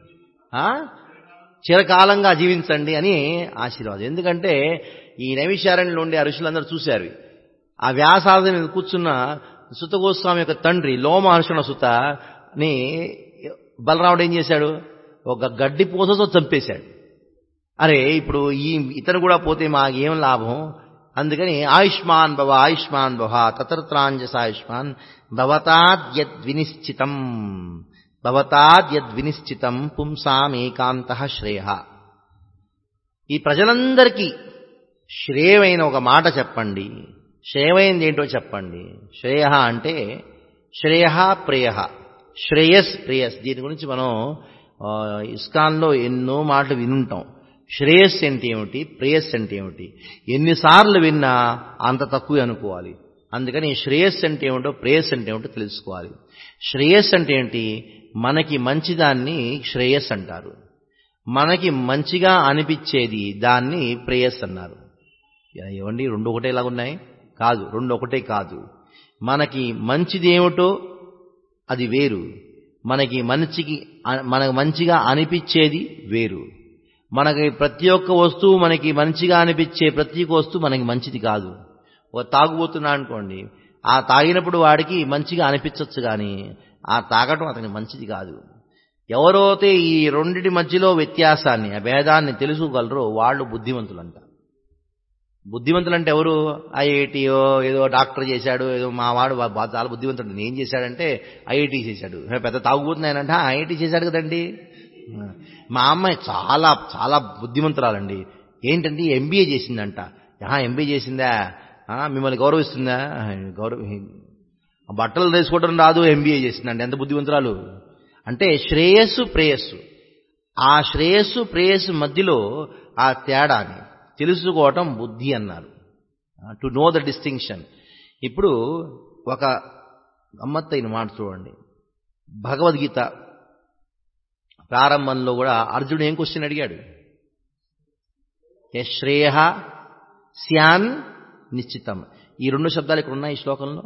చిరకాలంగా జీవించండి అని ఆశీర్వాదం. ఎందుకంటే ఈ నైమిషారణ్యంలో ఉండే ఋషులందరూ చూశారు, ఆ వ్యాసాదన మీద కూర్చున్న సుత గోస్వామి యొక్క తండ్రి లోమహర్షణ సుతని బలరాముడు ఏం చేశాడు, ఒక గడ్డి పూసతో చంపేశాడు. అరే ఇప్పుడు ఇతను కూడా పోతే మాకేం లాభం, అందుకని ఆయుష్మాన్ భవ ఆయుష్మాన్ భవ తత్రాంజసాయుష్మాన్ భవతాద్యద్వినిశ్చితం పుంసామేకాంతః శ్రేయః. ఈ ప్రజలందరికీ శ్రేయమైన ఒక మాట చెప్పండి, శ్రేయమైనది ఏంటో చెప్పండి. శ్రేయ అంటే శ్రేయ ప్రేయ, శ్రేయస్ ప్రేయస్. దీని గురించి మనం ఇస్కాన్లో ఎన్నో మాటలు వినుంటాం. శ్రేయస్ అంటే ఏమిటి, ప్రేయస్ అంటే ఏమిటి, ఎన్నిసార్లు విన్నా అంత తక్కువ అనుకోవాలి. అందుకని శ్రేయస్ అంటే ఏమిటో ప్రేయస్ అంటే ఏమిటో తెలుసుకోవాలి. శ్రేయస్ అంటే ఏంటి, మనకి మంచిదాన్ని శ్రేయస్ అంటారు, మనకి మంచిగా అనిపించేది దాన్ని ప్రేయస్ అన్నారు. ఏమండి రెండు ఒకటేలాగా ఉన్నాయి? కాదు, రెండు ఒకటే కాదు. మనకి మంచిది ఏమిటో అది వేరు, మనకు మంచిగా అనిపించేది వేరు. మనకి ప్రతి ఒక్క వస్తువు, మనకి మంచిగా అనిపించే ప్రతి ఒక్క వస్తువు మనకి మంచిది కాదు. ఒక తాగుబోతున్నా అనుకోండి, ఆ తాగినప్పుడు వాడికి మంచిగా అనిపించవచ్చు, కానీ ఆ తాగటం అతనికి మంచిది కాదు. ఎవరైతే ఈ రెండిటి మధ్యలో వ్యత్యాసాన్ని, ఆ భేదాన్ని తెలుసుకోగలరో వాళ్ళు బుద్ధిమంతులంట. బుద్ధిమంతులంటే ఎవరు? ఐఐటీయో ఏదో డాక్టర్ చేశాడు, ఏదో మా వాడు చాలా బుద్ధిమంతుడు, ఏం చేశాడంటే ఐఐటీ చేశాడు. పెద్ద తాగుబోతుంది ఆయన అంటే ఐఐటీ చేశాడు కదండి. మా అమ్మాయి చాలా చాలా బుద్ధిమంతురాలండి, ఏంటంటే ఎంబీఏ చేసిందంట. ఎంబీఏ చేసిందా, మిమ్మల్ని గౌరవిస్తుందా? బట్టలు తీసుకోవడం రాదు, ఎంబీఏ చేసిందండి, ఎంత బుద్ధిమంతురాలు. అంటే శ్రేయస్సు ప్రేయస్సు, ఆ శ్రేయస్సు ప్రేయస్సు మధ్యలో ఆ తేడాని తెలుసుకోవటం బుద్ధి అన్నారు. To know the distinction. ఇప్పుడు ఒక గమ్మత్తైన మాట చూడండి, భగవద్గీత ప్రారంభంలో కూడా అర్జునుడు ఏం క్వశ్చన్ అడిగాడు? శ్రేయ స్యాన్ నిశ్చితం. ఈ రెండు శబ్దాలు ఇక్కడ ఉన్నాయి ఈ శ్లోకంలో.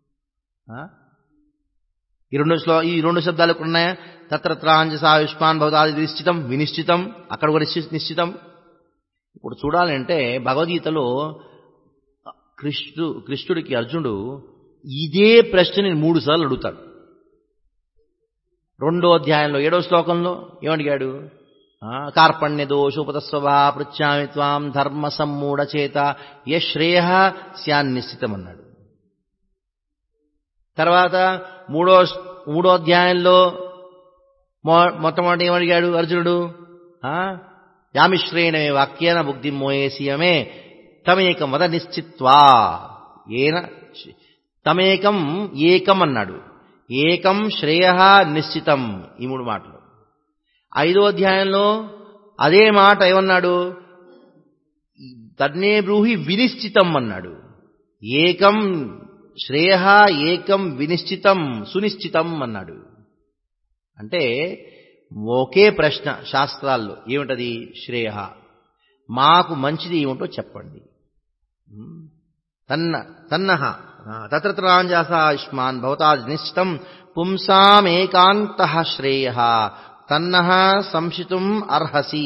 ఈ రెండు శబ్దాలు ఇక్కడ ఉన్నాయా? తత్రాంజసాయుష్మాన్ భవతాది నిశ్చితం, వినిశ్చితం, అక్కడ కూడా నిశ్చితం. ఇప్పుడు చూడాలంటే భగవద్గీతలో కృష్ణుడికి అర్జునుడు ఇదే ప్రశ్నని 3 సార్లు అడుగుతాడు. 2వ అధ్యాయంలో 7వ శ్లోకంలో ఏమడిగాడు? కార్పణ్య దోషోపతస్వభా పృచ్ఛామి త్వాం ధర్మ సమ్మూఢ చేత యశ్రేయ స్యాన్నిశ్చితం అన్నాడు. తర్వాత 3వ అధ్యాయంలో మొట్టమొదటి ఏమడిగాడు అర్జునుడు? యామిశ్రేణమే వాక్యేన బుద్ధి మోయేసియమే తమేకం వద నిశ్చిత్వా ఏన తమేకం ఏకం అన్నాడు. ఏకం శ్రేయ నిశ్చితం, ఈ 3 మాటలు. 5వ అధ్యాయంలో అదే మాట ఏమన్నాడు? తన్నే బ్రూహి వినిశ్చితం అన్నాడు. ఏకం శ్రేయ ఏకం వినిశ్చితం సునిశ్చితం అన్నాడు. అంటే ఒకే ప్రశ్న శాస్త్రాల్లో ఏమిటది? శ్రేయ. మాకు మంచిది ఏమిటో చెప్పండి. తన్నః తత్రాంజసాయుష్మాన్ భవతా నిశ్చితం పుంసామేకాంతః శ్రేయః తన్నః సంశితుం అర్హసి.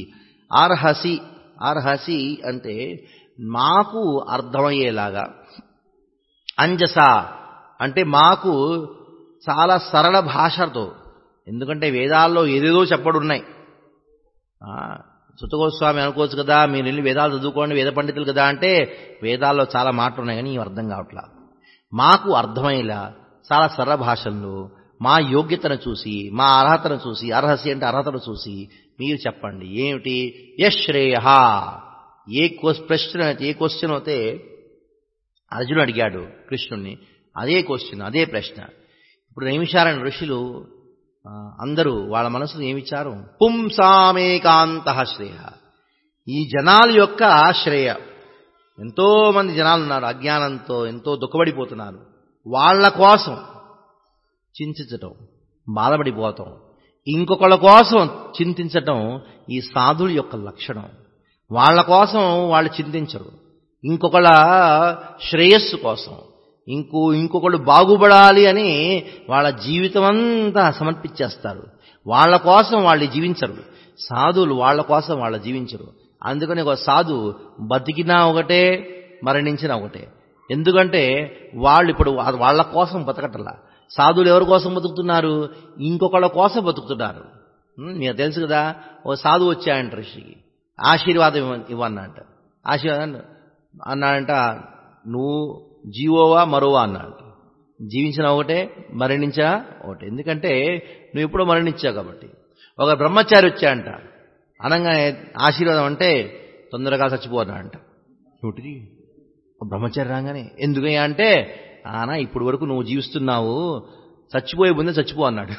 అర్హసి అంటే మాకు అర్థమయ్యేలాగా, అంజస అంటే మాకు చాలా సరళ భాషతో, ఎందుకంటే వేదాల్లో ఏదేదో చెప్పడున్నాయి. సుతగోస్వామి అనుకోవచ్చు కదా, మీరు వెళ్ళి వేదాలు చదువుకోండి, వేద పండితులు కదా అంటే వేదాల్లో చాలా మాటలు ఉన్నాయి కానీ ఇవి అర్థం కావట్లా. మాకు అర్థమయ్యేలా చాలా సరళ భాషల్లో మా యోగ్యతను చూసి, మా అర్హతను చూసి, అర్హసి అంటే అర్హతను చూసి మీరు చెప్పండి ఏమిటి. యశ్రేయ ఏ క్వశ్చన్ అయితే అర్జునుడు అడిగాడు కృష్ణుణ్ణి, అదే క్వశ్చన్, అదే ప్రశ్న. ఇప్పుడు నైమిషారణ్య ఋషులు అందరూ వాళ్ళ మనసులో ఏమిచ్చారు? పుంసామేకాంతః శ్రేయ, ఈ జనాల యొక్క శ్రేయ. ఎంతో మంది జనాలు ఉన్నారు, అజ్ఞానంతో ఎంతో దుఃఖపడిపోతున్నారు. వాళ్ళ కోసం చింతించటం, బాధపడిపోతాం, ఇంకొకళ్ళ కోసం చింతించటం ఈ సాధువుల యొక్క లక్షణం. వాళ్ళ కోసం వాళ్ళు చింతించరు, ఇంకొకళ్ళ శ్రేయస్సు కోసం, ఇంకొకళ్ళు బాగుపడాలి అని వాళ్ళ జీవితం అంతా సమర్పించేస్తారు. వాళ్ళ కోసం వాళ్ళు జీవించరు. సాధువులు వాళ్ళ కోసం వాళ్ళు జీవించరు. అందుకని ఒక సాధువు బతికినా ఒకటే, మరణించినా ఒకటే. ఎందుకంటే వాళ్ళు ఇప్పుడు వాళ్ళ కోసం బతకటల్లా. సాధువులు ఎవరి కోసం బతుకుతున్నారు? ఇంకొకళ్ళ కోసం బతుకుతున్నారు. మీకు తెలుసు కదా, ఓ సాధువు వచ్చాయంట ఋషికి, ఆశీర్వాదం ఇవ్వన్నంట. ఆశీర్వాదం అన్నాడంట, నువ్వు జీవోవా మరోవా అన్నాడు. జీవించిన ఒకటే, మరణించా ఒకటే. ఎందుకంటే నువ్వు ఎప్పుడో మరణించావు కాబట్టి. ఒక బ్రహ్మచారి వచ్చాయంట, అనగానే ఆశీర్వాదం అంటే తొందరగా చచ్చిపోన్నాడంట. నోటికి బ్రహ్మచారి రాగానే ఎందుకయ్యా అంటే, ఆనా ఇప్పుడు వరకు నువ్వు జీవిస్తున్నావు, చచ్చిపోయే ముందే చచ్చిపో అన్నాడు.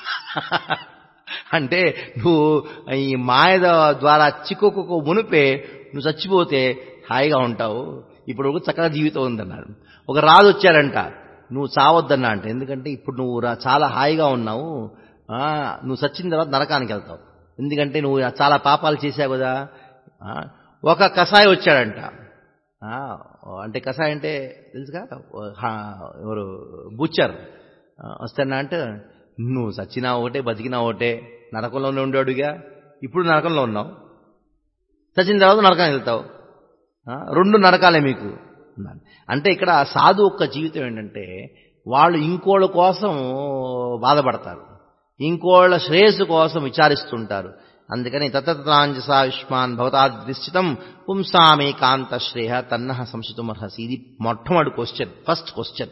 అంటే నువ్వు ఈ మాయ ద్వారా చిక్కుకు మునిపే నువ్వు చచ్చిపోతే హాయిగా ఉంటావు, ఇప్పుడు వరకు చక్కగా జీవితం ఉందన్నాడు. ఒక రాజు వచ్చాడంట, నువ్వు చావద్దన్నా అంట, ఎందుకంటే ఇప్పుడు నువ్వు చాలా హాయిగా ఉన్నావు, నువ్వు చచ్చిన తర్వాత నరకానికి వెళ్తావు, ఎందుకంటే నువ్వు చాలా పాపాలు చేశావు కదా. ఒక కషాయి వచ్చాడంట, అంటే కషాయం అంటే తెలుసుగా, ఎవరు బుచ్చర్ వస్తానా అంటే, నువ్వు చచ్చినా ఒకటే, బతికినా ఒకటే, నరకంలోనే ఉండేవాడుగా, ఇప్పుడు నరకంలో ఉన్నావు, చచ్చిన తర్వాత నరకానికి వెళ్తావు, రెండు నరకాలే మీకు. అంటే ఇక్కడ సాధు యొక్క జీవితం ఏంటంటే, వాళ్ళు ఇంకోళ్ళ కోసం బాధపడతారు, ఇంకోళ్ళ శ్రేయస్సు కోసం విచారిస్తుంటారు. అందుకని తత్రాంజసాయుష్మాన్ భవతాదిశ్చితం పుంసామేకాంత శ్రేయ తన్నః సంశితుమర్హసి. ఇది మొట్టమొదటి క్వశ్చన్, ఫస్ట్ క్వశ్చన్.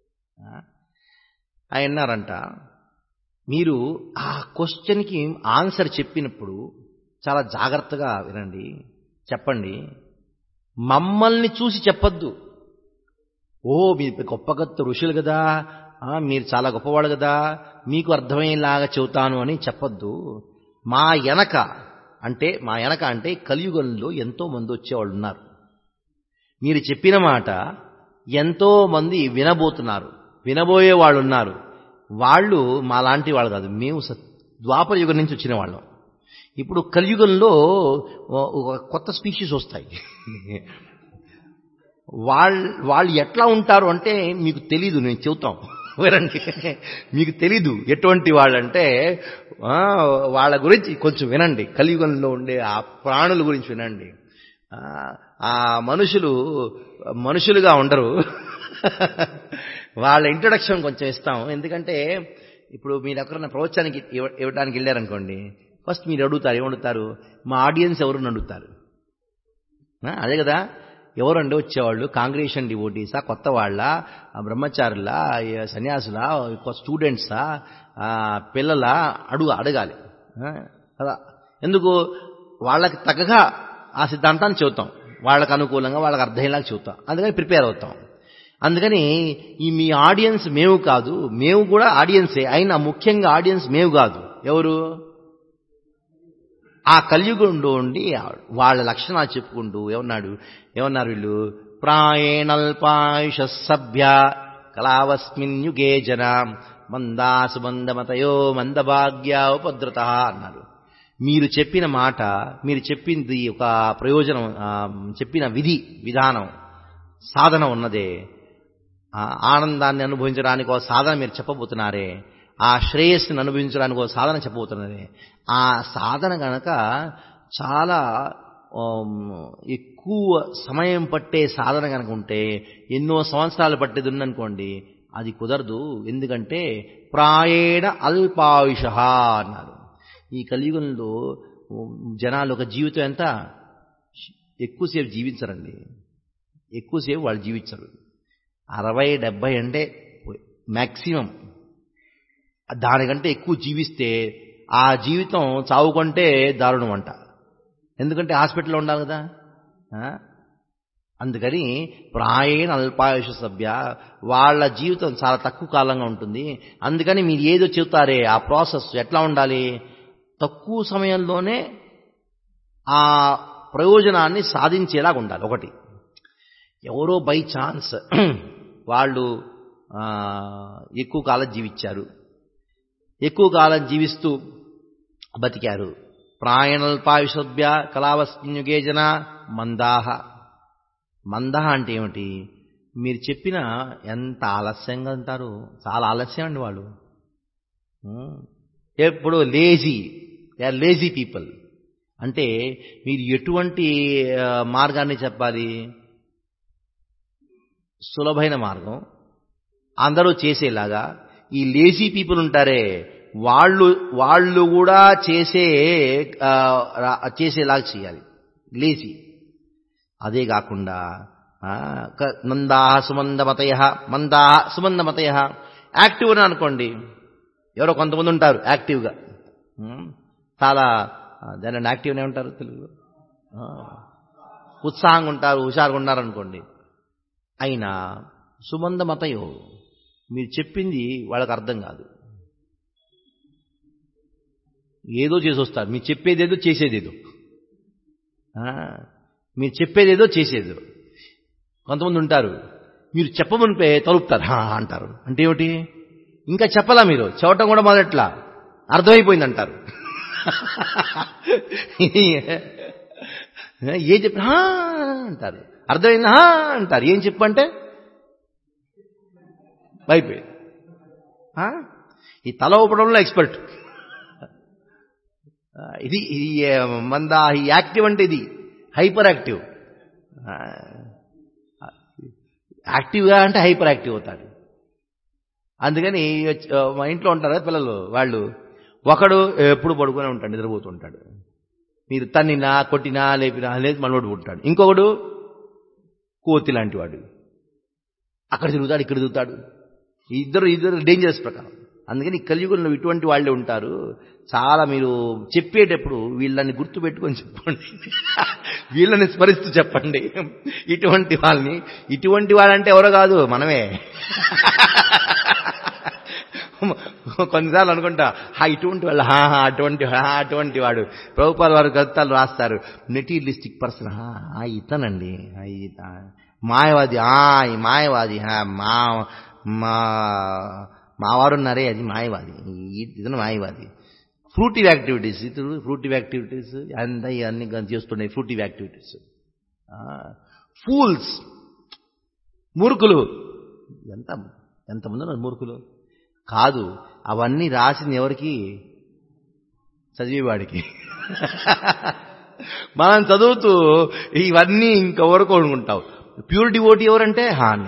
ఆయన అన్నారంట, మీరు ఆ క్వశ్చన్కి ఆన్సర్ చెప్పినప్పుడు చాలా జాగ్రత్తగా వినండి, చెప్పండి. మమ్మల్ని చూసి చెప్పద్దు. ఓ మీరు గొప్ప గొప్ప ఋషులు కదా, మీరు చాలా గొప్పవాడు కదా, మీకు అర్థమయ్యేలాగా చెబుతాను అని చెప్పద్దు. మా వెనక అంటే కలియుగంలో ఎంతో మంది వచ్చేవాళ్ళు ఉన్నారు, మీరు చెప్పిన మాట ఎంతో మంది వినబోతున్నారు, వినబోయే వాళ్ళు ఉన్నారు. వాళ్ళు మాలాంటి వాళ్ళు కాదు, మేము ద్వాపర యుగం నుంచి వచ్చిన వాళ్ళం. ఇప్పుడు కలియుగంలో కొత్త స్పీషీస్ వస్తాయి. వాళ్ళు ఎట్లా ఉంటారు అంటే మీకు తెలీదు, నేను చెబుతాం వినండి. మీకు తెలీదు ఎటువంటి వాళ్ళంటే, వాళ్ళ గురించి కొంచెం వినండి. కలియుగంలో ఉండే ఆ ప్రాణుల గురించి వినండి. ఆ మనుషులుగా ఉండరు. వాళ్ళ ఇంట్రొడక్షన్ కొంచెం ఇస్తాం. ఎందుకంటే ఇప్పుడు మీరు ఎక్కడన్నా ప్రవచనానికి ఇవ్వడానికి వెళ్ళారనుకోండి, ఫస్ట్ మీరు ఏమడుగుతారు? మా ఆడియన్స్ ఎవరు అడుగుతారు. అదే కదా, ఎవరండి వచ్చేవాళ్ళు? కాంగ్రేషన్ డివోటీసా, కొత్త వాళ్ళ, బ్రహ్మచారులా, సన్యాసులా, స్టూడెంట్సా, పిల్లల అడగాలి కదా. ఎందుకు? వాళ్ళకి తగ్గగా ఆ సిద్ధాంతాన్ని చెబుతాం, వాళ్ళకి అనుకూలంగా వాళ్ళకి అర్థమయ్యేలాగా చెబుతాం. అందుకని ప్రిపేర్ అవుతాం. అందుకని ఈ మీ ఆడియన్స్ మేము కాదు, మేము కూడా ఆడియన్సే, అయినా ముఖ్యంగా ఆడియన్స్ మేము కాదు. ఎవరు? ఆ కలియుగంలో ఉండి వాళ్ళ లక్షణాలు చెప్పుకుంటూ ఏమన్నారు వీళ్ళు? ప్రాయేణల్పాయుష సభ్య కళావస్మిన్ యుగే జన మందాసు మందమతయో మందభాగ్య ఉపద్రుత అన్నారు. మీరు చెప్పిన మాట, మీరు చెప్పింది ఒక ప్రయోజనం, చెప్పిన విధానం, సాధన ఉన్నదే, ఆనందాన్ని అనుభవించడానికి ఒక సాధన మీరు చెప్పబోతున్నారే, ఆ శ్రేయస్సుని అనుభవించడానికి ఒక సాధన చెప్పబోతున్నారే, ఆ సాధన గనక చాలా ఎక్కువ సమయం పట్టే సాధన కనుక ఉంటే, ఎన్నో సంవత్సరాలు పట్టేది ఉందనుకోండి, అది కుదరదు. ఎందుకంటే ప్రాయేణ అల్పాయుష అన్నారు. ఈ కలియుగంలో జనాలు ఒక జీవితం ఎంత ఎక్కువసేపు జీవించరండి, ఎక్కువసేపు వాళ్ళు జీవించరు. 60-70 అంటే మ్యాక్సిమం. దానికంటే ఎక్కువ జీవిస్తే ఆ జీవితం చావు కంటే దారుణం అంట. ఎందుకంటే హాస్పిటల్లో ఉండాలి కదా. అందుకని ప్రాయేణ అల్పాయుష సభ్య, వాళ్ళ జీవితం చాలా తక్కువ కాలంగా ఉంటుంది. అందుకని మీరు ఏదో చెబుతారే ఆ ప్రాసెస్ ఎట్లా ఉండాలి, తక్కువ సమయంలోనే ఆ ప్రయోజనాన్ని సాధించేలాగా ఉండాలి. ఒకటి, ఎవరో బై ఛాన్స్ వాళ్ళు ఎక్కువ కాలం జీవించారు, ఎక్కువ కాలం జీవిస్తూ బతికారు. ప్రాయణల్పాయుషభ్య కళావస్యుగే జన మందాహ. మందాహ అంటే ఏమిటి, మీరు చెప్పిన ఎంత ఆలస్యంగా అంటారు, చాలా ఆలస్యం అండి వాళ్ళు. ఎప్పుడు లేజీ పీపుల్. అంటే మీరు ఎటువంటి మార్గాన్ని చెప్పాలి, సులభమైన మార్గం అందరూ చేసేలాగా. ఈ లేజీ పీపుల్ ఉంటారే వాళ్ళు కూడా చేసేలాగా చేయాలి, లేజీ. అదే కాకుండా నందా సుమందమతయ, మందా సుమందమతయ, యాక్టివ్ అని అనుకోండి. ఎవరో కొంతమంది ఉంటారు యాక్టివ్గా, చాలా దాన్ని యాక్టివ్నే ఉంటారు తెలుగులో, ఉత్సాహంగా ఉంటారు, హుషారుగా ఉన్నారు అనుకోండి. అయినా సుమందమతయో, మీరు చెప్పింది వాళ్ళకి అర్థం కాదు, ఏదో చేసి వస్తారు. మీరు చెప్పేదేదో చేసేదేదో, మీరు చెప్పేదేదో చేసేదో. కొంతమంది ఉంటారు, మీరు చెప్పమనిపే తలుపుతారు అంటారు. అంటే ఏమిటి, ఇంకా చెప్పలా, మీరు చెప్పటం కూడా మొదట్లా అర్థమైపోయింది అంటారు. ఏం చెప్పి అంటారు, అర్థమైందా అంటారు. ఏం చెప్పంటే అయిపోయింది. ఈ తల ఊపడంలో ఎక్స్పర్ట్. ఇది మందా ఈ యాక్టివ్ అంటే ఇది హైపర్ యాక్టివ్. యాక్టివ్గా అంటే హైపర్ యాక్టివ్ అవుతాడు. అందుకని మా ఇంట్లో ఉంటారు కదా పిల్లలు, వాళ్ళు ఒకడు ఎప్పుడు పడుకునే ఉంటాడు, నిద్రపోతుంటాడు. మీరు తన్నినా కొట్టినా లేపినా లేదు మళ్ళీ పడుకుంటాడు. ఇంకొకడు కోతి లాంటి వాడు, అక్కడ తిరుగుతాడు ఇక్కడ తిరుగుతాడు. ఇద్దరు డేంజరస్ ప్రకారం. అందుకని కలియుగంలో ఇటువంటి వాళ్ళే ఉంటారు. చాలా మీరు చెప్పేటప్పుడు వీళ్ళని గుర్తుపెట్టుకొని చెప్పండి, వీళ్ళని స్మరిస్తూ చెప్పండి. ఇటువంటి వాళ్ళంటే ఎవరో కాదు, మనమే. కొన్నిసార్లు అనుకుంటా ఇటువంటి వాళ్ళు అటువంటి వాడు. ప్రభుపాద వారు గ్రంథాలు రాస్తారు, మెటీరియలిస్టిక్ పర్సన్ ఇతనండి, మాయవాది మాయవాది మావారు ఉన్నారే అది మాయవాది, ఇతను మాయవాది. ఫ్రూటివ్ యాక్టివిటీస్, అంతా ఇవన్నీ చేస్తున్నాయి ఫ్రూటివ్ యాక్టివిటీస్. ఫూల్స్, మూర్ఖులు, ఎంతమంది ఉన్నారు మూర్ఖులు. కాదు, అవన్నీ రాసింది ఎవరికి, చదివేవాడికి. మనం చదువుతూ ఇవన్నీ ఇంకెవరకు అనుకుంటావు. ప్యూర్ డివోటీ ఎవరంటే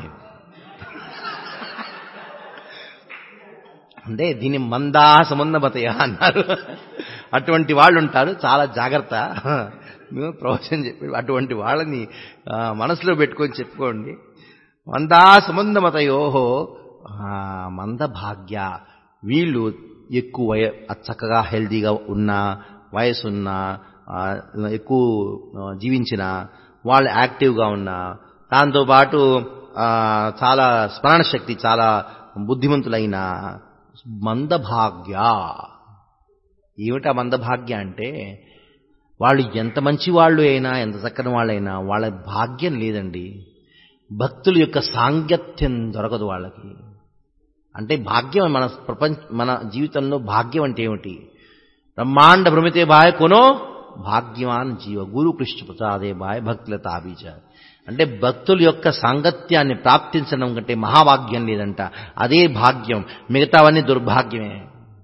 అంటే దీన్ని మందా సుమందమతయ అన్నారు. అటువంటి వాళ్ళు ఉంటారు, చాలా జాగ్రత్త. మేము ప్రవచనం చెప్పి అటువంటి వాళ్ళని మనసులో పెట్టుకొని చెప్పుకోండి. మందా సుమందమతయోహో మందభాగ్య. వీళ్ళు ఎక్కువ చక్కగా హెల్దీగా ఉన్న, వయసున్న, ఎక్కువ జీవించిన వాళ్ళు, యాక్టివ్గా ఉన్న, దాంతోపాటు చాలా స్మరణ శక్తి, చాలా బుద్ధిమంతులైన మందభాగ్య. ఏమిటా మందభాగ్య అంటే, వాళ్ళు ఎంత మంచి వాళ్ళు అయినా, ఎంత చక్కని వాళ్ళైనా వాళ్ళ భాగ్యం లేదండి. భక్తుల యొక్క సాంగత్యం దొరకదు వాళ్ళకి. అంటే భాగ్యం మన జీవితంలో భాగ్యం అంటే ఏమిటి, ब्रह्मांड भ्रमिते भाय कोनो భాగ్యవాన్ జీవ గురు కృష్ణ ప్రసాదే బాయ్ భక్తులతా బీజ. అంటే భక్తుల యొక్క సాంగత్యాన్ని ప్రాప్తించడం కంటే మహాభాగ్యం లేదంట. అదే భాగ్యం, మిగతావన్నీ దుర్భాగ్యమే.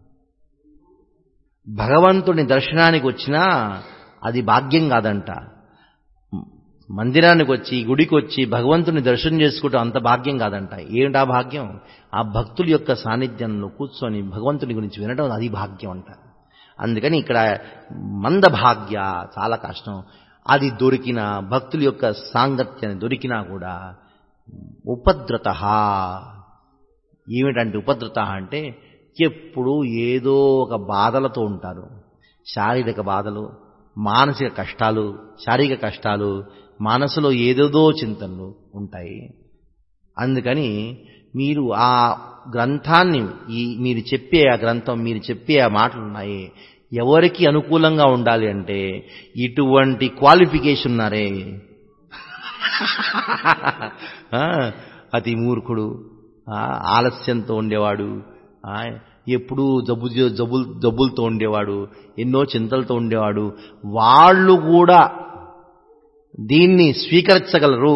భగవంతుని దర్శనానికి వచ్చినా అది భాగ్యం కాదంట. మందిరానికి వచ్చి గుడికి వచ్చి భగవంతుని దర్శనం చేసుకోవటం అంత భాగ్యం కాదంట. ఏమిటా భాగ్యం? ఆ భక్తుల యొక్క సాన్నిధ్యంలో కూర్చొని భగవంతుని గురించి వినడం అది భాగ్యం అంట. అందుకని ఇక్కడ మందభాగ్య చాలా కష్టం. అది దొరికినా, భక్తుల యొక్క సాంగత్యాన్ని దొరికినా కూడా ఉపద్రత. ఏమిటంటే ఉపద్రత అంటే ఎప్పుడు ఏదో ఒక బాధలతో ఉంటారు. శారీరక బాధలు, మానసిక కష్టాలు, శారీరక కష్టాలు, మనసులో ఏదేదో చింతనలు ఉంటాయి. అందుకని మీరు ఆ గ్రంథాన్ని, మీరు చెప్పే ఆ గ్రంథం, మీరు చెప్పే ఆ మాటలు ఉన్నాయి, ఎవరికి అనుకూలంగా ఉండాలి అంటే ఇటువంటి క్వాలిఫికేషన్ ఉన్నారే. అతి మూర్ఖుడు, ఆలస్యంతో ఉండేవాడు, ఎప్పుడూ జబ్బులతో ఉండేవాడు, ఎన్నో చింతలతో ఉండేవాడు, వాళ్ళు కూడా దీన్ని స్వీకరించగలరు.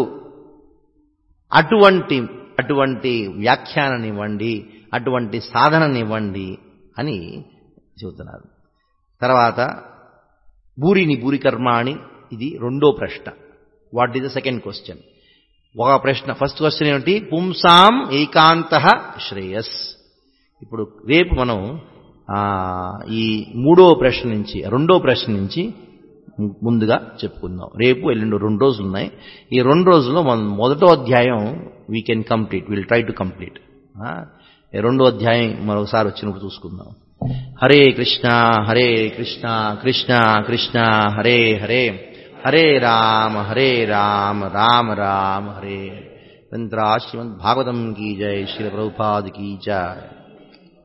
అటువంటి వ్యాఖ్యానాన్నివ్వండి, అటువంటి సాధననివ్వండి అని చెబుతున్నారు. తర్వాత భూరి కర్మాణి, ఇది రెండో ప్రశ్న. What is the second question? ఒక ప్రశ్న, ఫస్ట్ క్వశ్చన్ ఏమిటి? పుంసాం ఏకాంతః శ్రేయస్. ఇప్పుడు రేపు మనం ఈ రెండో ప్రశ్న నుంచి ముందుగా చెప్పుకుందాం. రేపు ఎల్లుండి 2 రోజులు ఉన్నాయి. ఈ 2 రోజుల్లో మనం మొదటో అధ్యాయం we can complete, will try to complete. రెండో అధ్యాయం మరొకసారి వచ్చినప్పుడు చూసుకుందాం. హరే కృష్ణ కృష్ణ కృష్ణ హరే హరే, హరే రామ రామ రామ హరే. శ్రీమద్ భాగవతం కీ జై, శ్రీల ప్రభుపాద కీ జై.